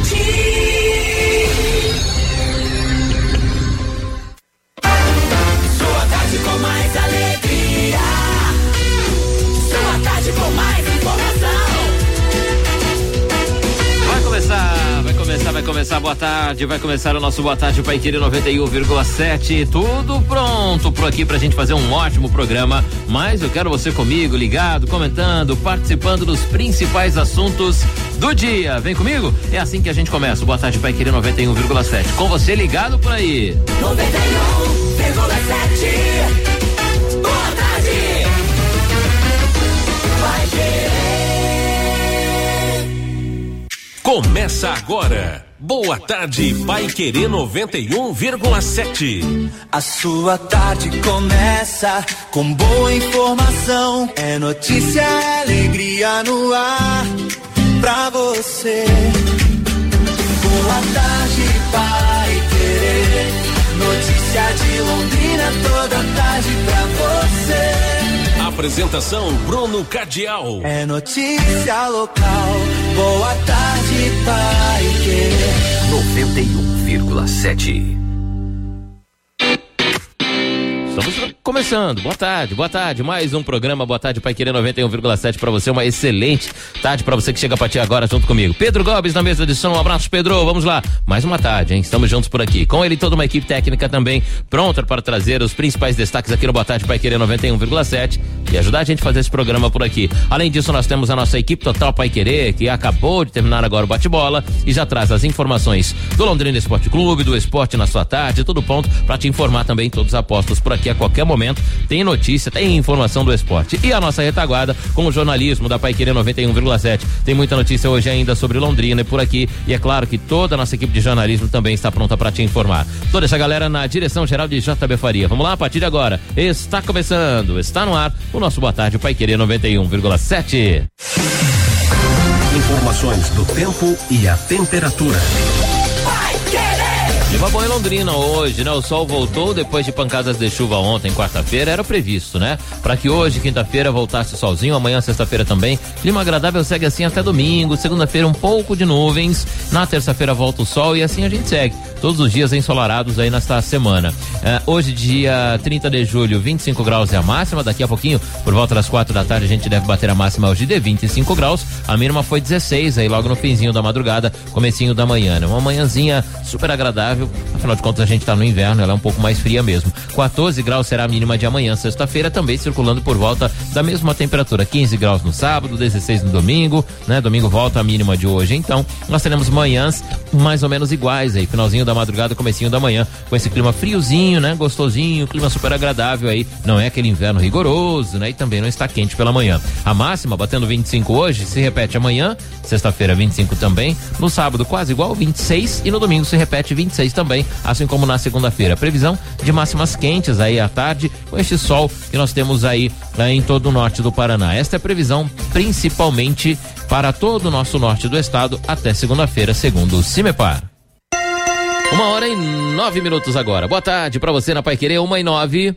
Sua tarde com mais alegria. Sua tarde com mais informação. Vai começar, vai começar, vai começar. Boa tarde, vai começar o nosso Boa Tarde Pai Querer noventa e um vírgula sete. Tudo pronto por aqui pra gente fazer um ótimo programa. Mas eu quero você comigo, ligado, comentando, participando dos principais assuntos do dia. Vem comigo? É assim que a gente começa o Boa Tarde Pai Querer noventa e um vírgula sete. Com você ligado por aí. noventa e um vírgula sete. Boa tarde. Pai Querer. Começa agora. Boa tarde, Pai Querer noventa e um vírgula sete. A sua tarde começa com boa informação. É notícia, é alegria no ar pra você. Boa tarde, Pai Querer. Notícia de Londrina toda tarde pra você. Apresentação Bruno Cardial. É notícia local. Boa tarde, Pai Querer noventa e um vírgula sete. Estamos começando, boa tarde, boa tarde, mais um programa, boa tarde, Pai Querer noventa e um vírgula sete pra você, uma excelente tarde pra você que chega a partir agora junto comigo. Pedro Gomes na mesa de som, um abraço Pedro, vamos lá, mais uma tarde, hein? Estamos juntos por aqui, com ele toda uma equipe técnica também, pronta para trazer os principais destaques aqui no Boa Tarde Pai Querer noventa e um vírgula sete e ajudar a gente a fazer esse programa por aqui. Além disso, nós temos a nossa equipe Total Pai Querer, que acabou de terminar agora o bate-bola e já traz as informações do Londrina Esporte Clube, do esporte na sua tarde, tudo pronto pra te informar também todos os apostos por aqui a qualquer momento. Tem notícia, tem informação do esporte. E a nossa retaguarda com o jornalismo da Pai Querer noventa e um vírgula sete. Tem muita notícia hoje ainda sobre Londrina e por aqui. E é claro que toda a nossa equipe de jornalismo também está pronta para te informar. Toda essa galera na direção geral de J B Faria. Vamos lá, a partir de agora. Está começando, está no ar o nosso Boa Tarde Pai Querer noventa e um vírgula sete. Informações do tempo e a temperatura. Clima bom em Londrina hoje, né? O sol voltou depois de pancadas de chuva ontem, quarta-feira, era previsto, né? Para que hoje, quinta-feira, voltasse solzinho, amanhã, sexta-feira também. Clima agradável segue assim até domingo, segunda-feira um pouco de nuvens, na terça-feira volta o sol e assim a gente segue. Todos os dias ensolarados aí nesta semana. É, hoje, dia trinta de julho, vinte e cinco graus é a máxima. Daqui a pouquinho, por volta das quatro da tarde, a gente deve bater a máxima hoje de vinte e cinco graus. A mínima foi dezesseis, aí logo no finzinho da madrugada, comecinho da manhã, né? Uma manhãzinha super agradável. Afinal de contas, a gente tá no inverno, ela é um pouco mais fria mesmo. quatorze graus será a mínima de amanhã, sexta-feira, também circulando por volta da mesma temperatura. quinze graus no sábado, dezesseis no domingo, né? Domingo volta a mínima de hoje. Então, nós teremos manhãs mais ou menos iguais aí. Finalzinho da madrugada, comecinho da manhã, com esse clima friozinho, né? Gostosinho, clima super agradável aí. Não é aquele inverno rigoroso, né? E também não está quente pela manhã. A máxima, batendo vinte e cinco hoje, se repete amanhã, sexta-feira vinte e cinco também. No sábado, quase igual, vinte e seis. E no domingo se repete vinte e seis também, assim como na segunda-feira. Previsão de máximas quentes aí à tarde, com este sol que nós temos aí, aí em todo o norte do Paraná. Esta é a previsão principalmente para todo o nosso norte do estado até segunda-feira, segundo o Cimepar. Uma hora e nove minutos agora. Boa tarde pra você na Pai Querer, uma e nove.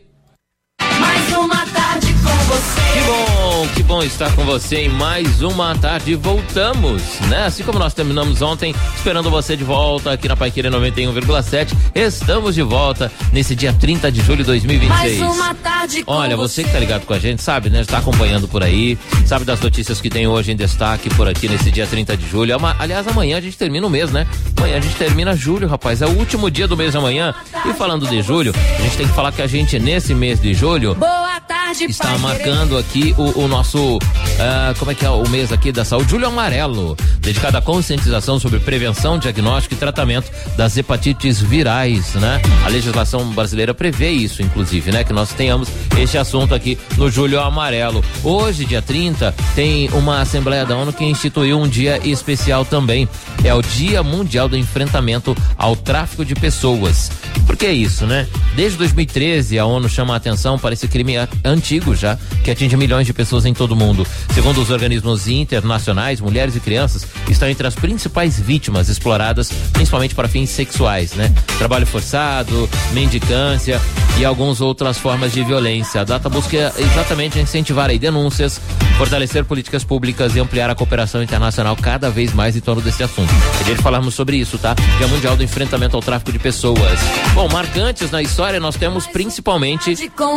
Mais uma tarde com você. Que bom, que bom estar com você em mais uma tarde. Voltamos, né? Assim como nós terminamos ontem, esperando você de volta aqui na Pai Querer noventa e um vírgula sete. Estamos de volta nesse dia trinta de julho de dois mil e vinte e seis. Mais uma tarde com Olha, você que tá ligado com a gente, sabe, né? Está acompanhando por aí, sabe das notícias que tem hoje em destaque por aqui nesse dia trinta de julho. Aliás, amanhã a gente termina o mês, né? Amanhã a gente termina julho, rapaz. É o último dia do mês de amanhã. E falando de julho, a gente tem que falar que a gente, nesse mês de julho, Boa tarde, está Pai marcando aqui o, o nosso, uh, como é que é o mês aqui da saúde? Julho Amarelo, dedicado à conscientização sobre prevenção, diagnóstico e tratamento das hepatites virais, né? A legislação brasileira prevê isso, inclusive, né? Que nós tenhamos este assunto aqui no Julho Amarelo. Hoje, dia trinta, tem uma Assembleia da ONU que instituiu um dia especial também. É o Dia Mundial do Enfrentamento ao Tráfico de Pessoas. Por que isso, né? Desde dois mil e treze, a ONU chama a atenção para esse crime antigo já, que atinge milhões de pessoas em todo o mundo. Segundo os organismos internacionais, mulheres e crianças estão entre as principais vítimas exploradas, principalmente para fins sexuais, né? Trabalho forçado, mendicância e algumas outras formas de violência. A data busca exatamente incentivar aí denúncias, fortalecer políticas públicas e ampliar a cooperação internacional cada vez mais em torno desse assunto. É dia de falarmos sobre isso, tá? Dia Mundial do Enfrentamento ao Tráfico de Pessoas. Bom, marcantes na história, nós temos principalmente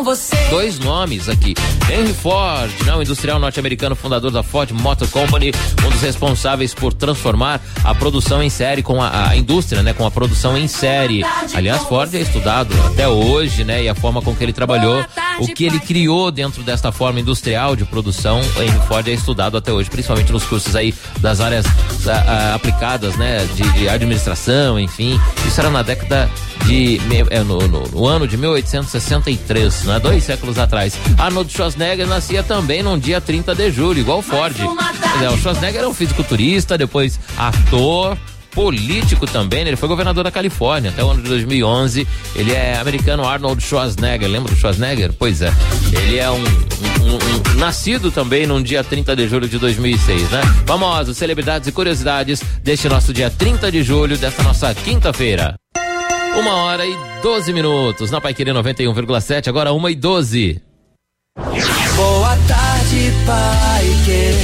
dois nomes aqui. Henry Ford, né? O industrial norte-americano, fundador da Ford Motor Company, um dos responsáveis por transformar a produção em série com a, a indústria, né? Com a produção em série. Aliás, Ford é estudado até hoje, né? E a forma com que ele trabalhou, o que ele criou dentro desta forma industrial de produção, Henry Ford é estudado até hoje, principalmente nos cursos aí das áreas a, a, aplicadas, né? De, de administração, enfim. Isso era na década de é, no, no, no ano de mil oitocentos e sessenta e três, né? Dois séculos atrás. Arnold Schwarzenegger nascia também num dia trinta de julho, igual Ford. É, o Schwarzenegger era um fisiculturista, depois ator, político também, né? Ele foi governador da Califórnia até o ano de dois mil e onze. Ele é americano, Arnold Schwarzenegger. Lembra do Schwarzenegger? Pois é. Ele é um, um, um, um nascido também num dia trinta de julho de dois mil e seis, né? Famosos, celebridades e curiosidades deste nosso dia trinta de julho, desta nossa quinta-feira. Uma hora e doze minutos na Pai Querer noventa e um vírgula sete, agora uma e doze. Boa tarde, Pai Querer. Com a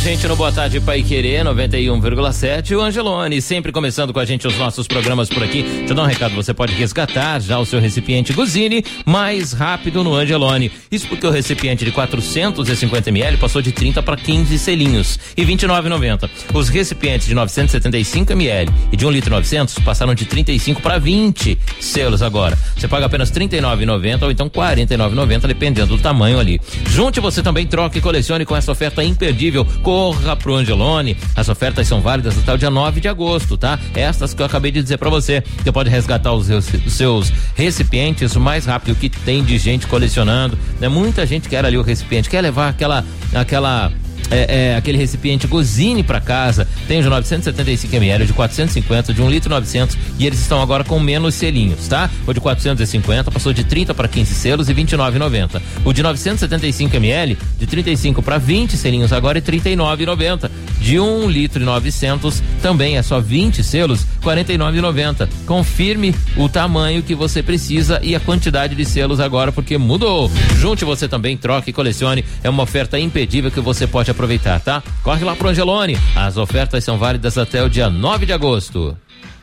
gente no Boa Tarde Paiquerê noventa e um vírgula sete, o Angelone, sempre começando com a gente os nossos programas por aqui. Deixa eu dar um recado, você pode resgatar já o seu recipiente Guzini mais rápido no Angelone. Isso porque o recipiente de quatrocentos e cinquenta mililitros passou de trinta para quinze selinhos e vinte e nove reais e noventa centavos. Os recipientes de novecentos e setenta e cinco mililitros e de um litro e novecentos passaram de trinta e cinco para vinte selos agora. Você paga apenas trinta e nove reais e noventa centavos ou então quarenta e nove reais e noventa centavos, dependendo do tamanho ali. Junte, você também troca e colecione com essa oferta imperdível. Corra pro Angelone. As ofertas são válidas até o dia nove de agosto, tá? Estas que eu acabei de dizer pra você. Você pode resgatar os seus, os seus recipientes o mais rápido que tem de gente colecionando, né? Muita gente quer ali o recipiente, quer levar aquela aquela É, é, aquele recipiente Guzini pra casa. Tem o de novecentos e setenta e cinco mililitros, de quatrocentos e cinquenta, de um litro e novecentos, e eles estão agora com menos selinhos, tá? O de quatrocentos e cinquenta passou de trinta para quinze selos e vinte e nove reais e noventa centavos. O de novecentos e setenta e cinco mililitros, de trinta e cinco para vinte selinhos agora é trinta e nove reais e noventa centavos. De um litro e novecentos também é só vinte selos, quarenta e nove reais e noventa centavos. Confirme o tamanho que você precisa e a quantidade de selos agora, porque mudou. Junte, você também troque e colecione. É uma oferta imperdível que você pode aproveitar, tá? Corre lá pro Angelone. As ofertas são válidas até o dia nove de agosto.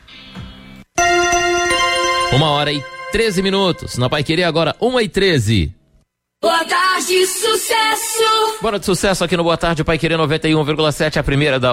Uma hora e treze minutos. Na Paiquerê agora, uma e treze. Boa tarde, sucesso! Bora de sucesso aqui no Boa Tarde Paiquerê noventa e um vírgula sete, a primeira da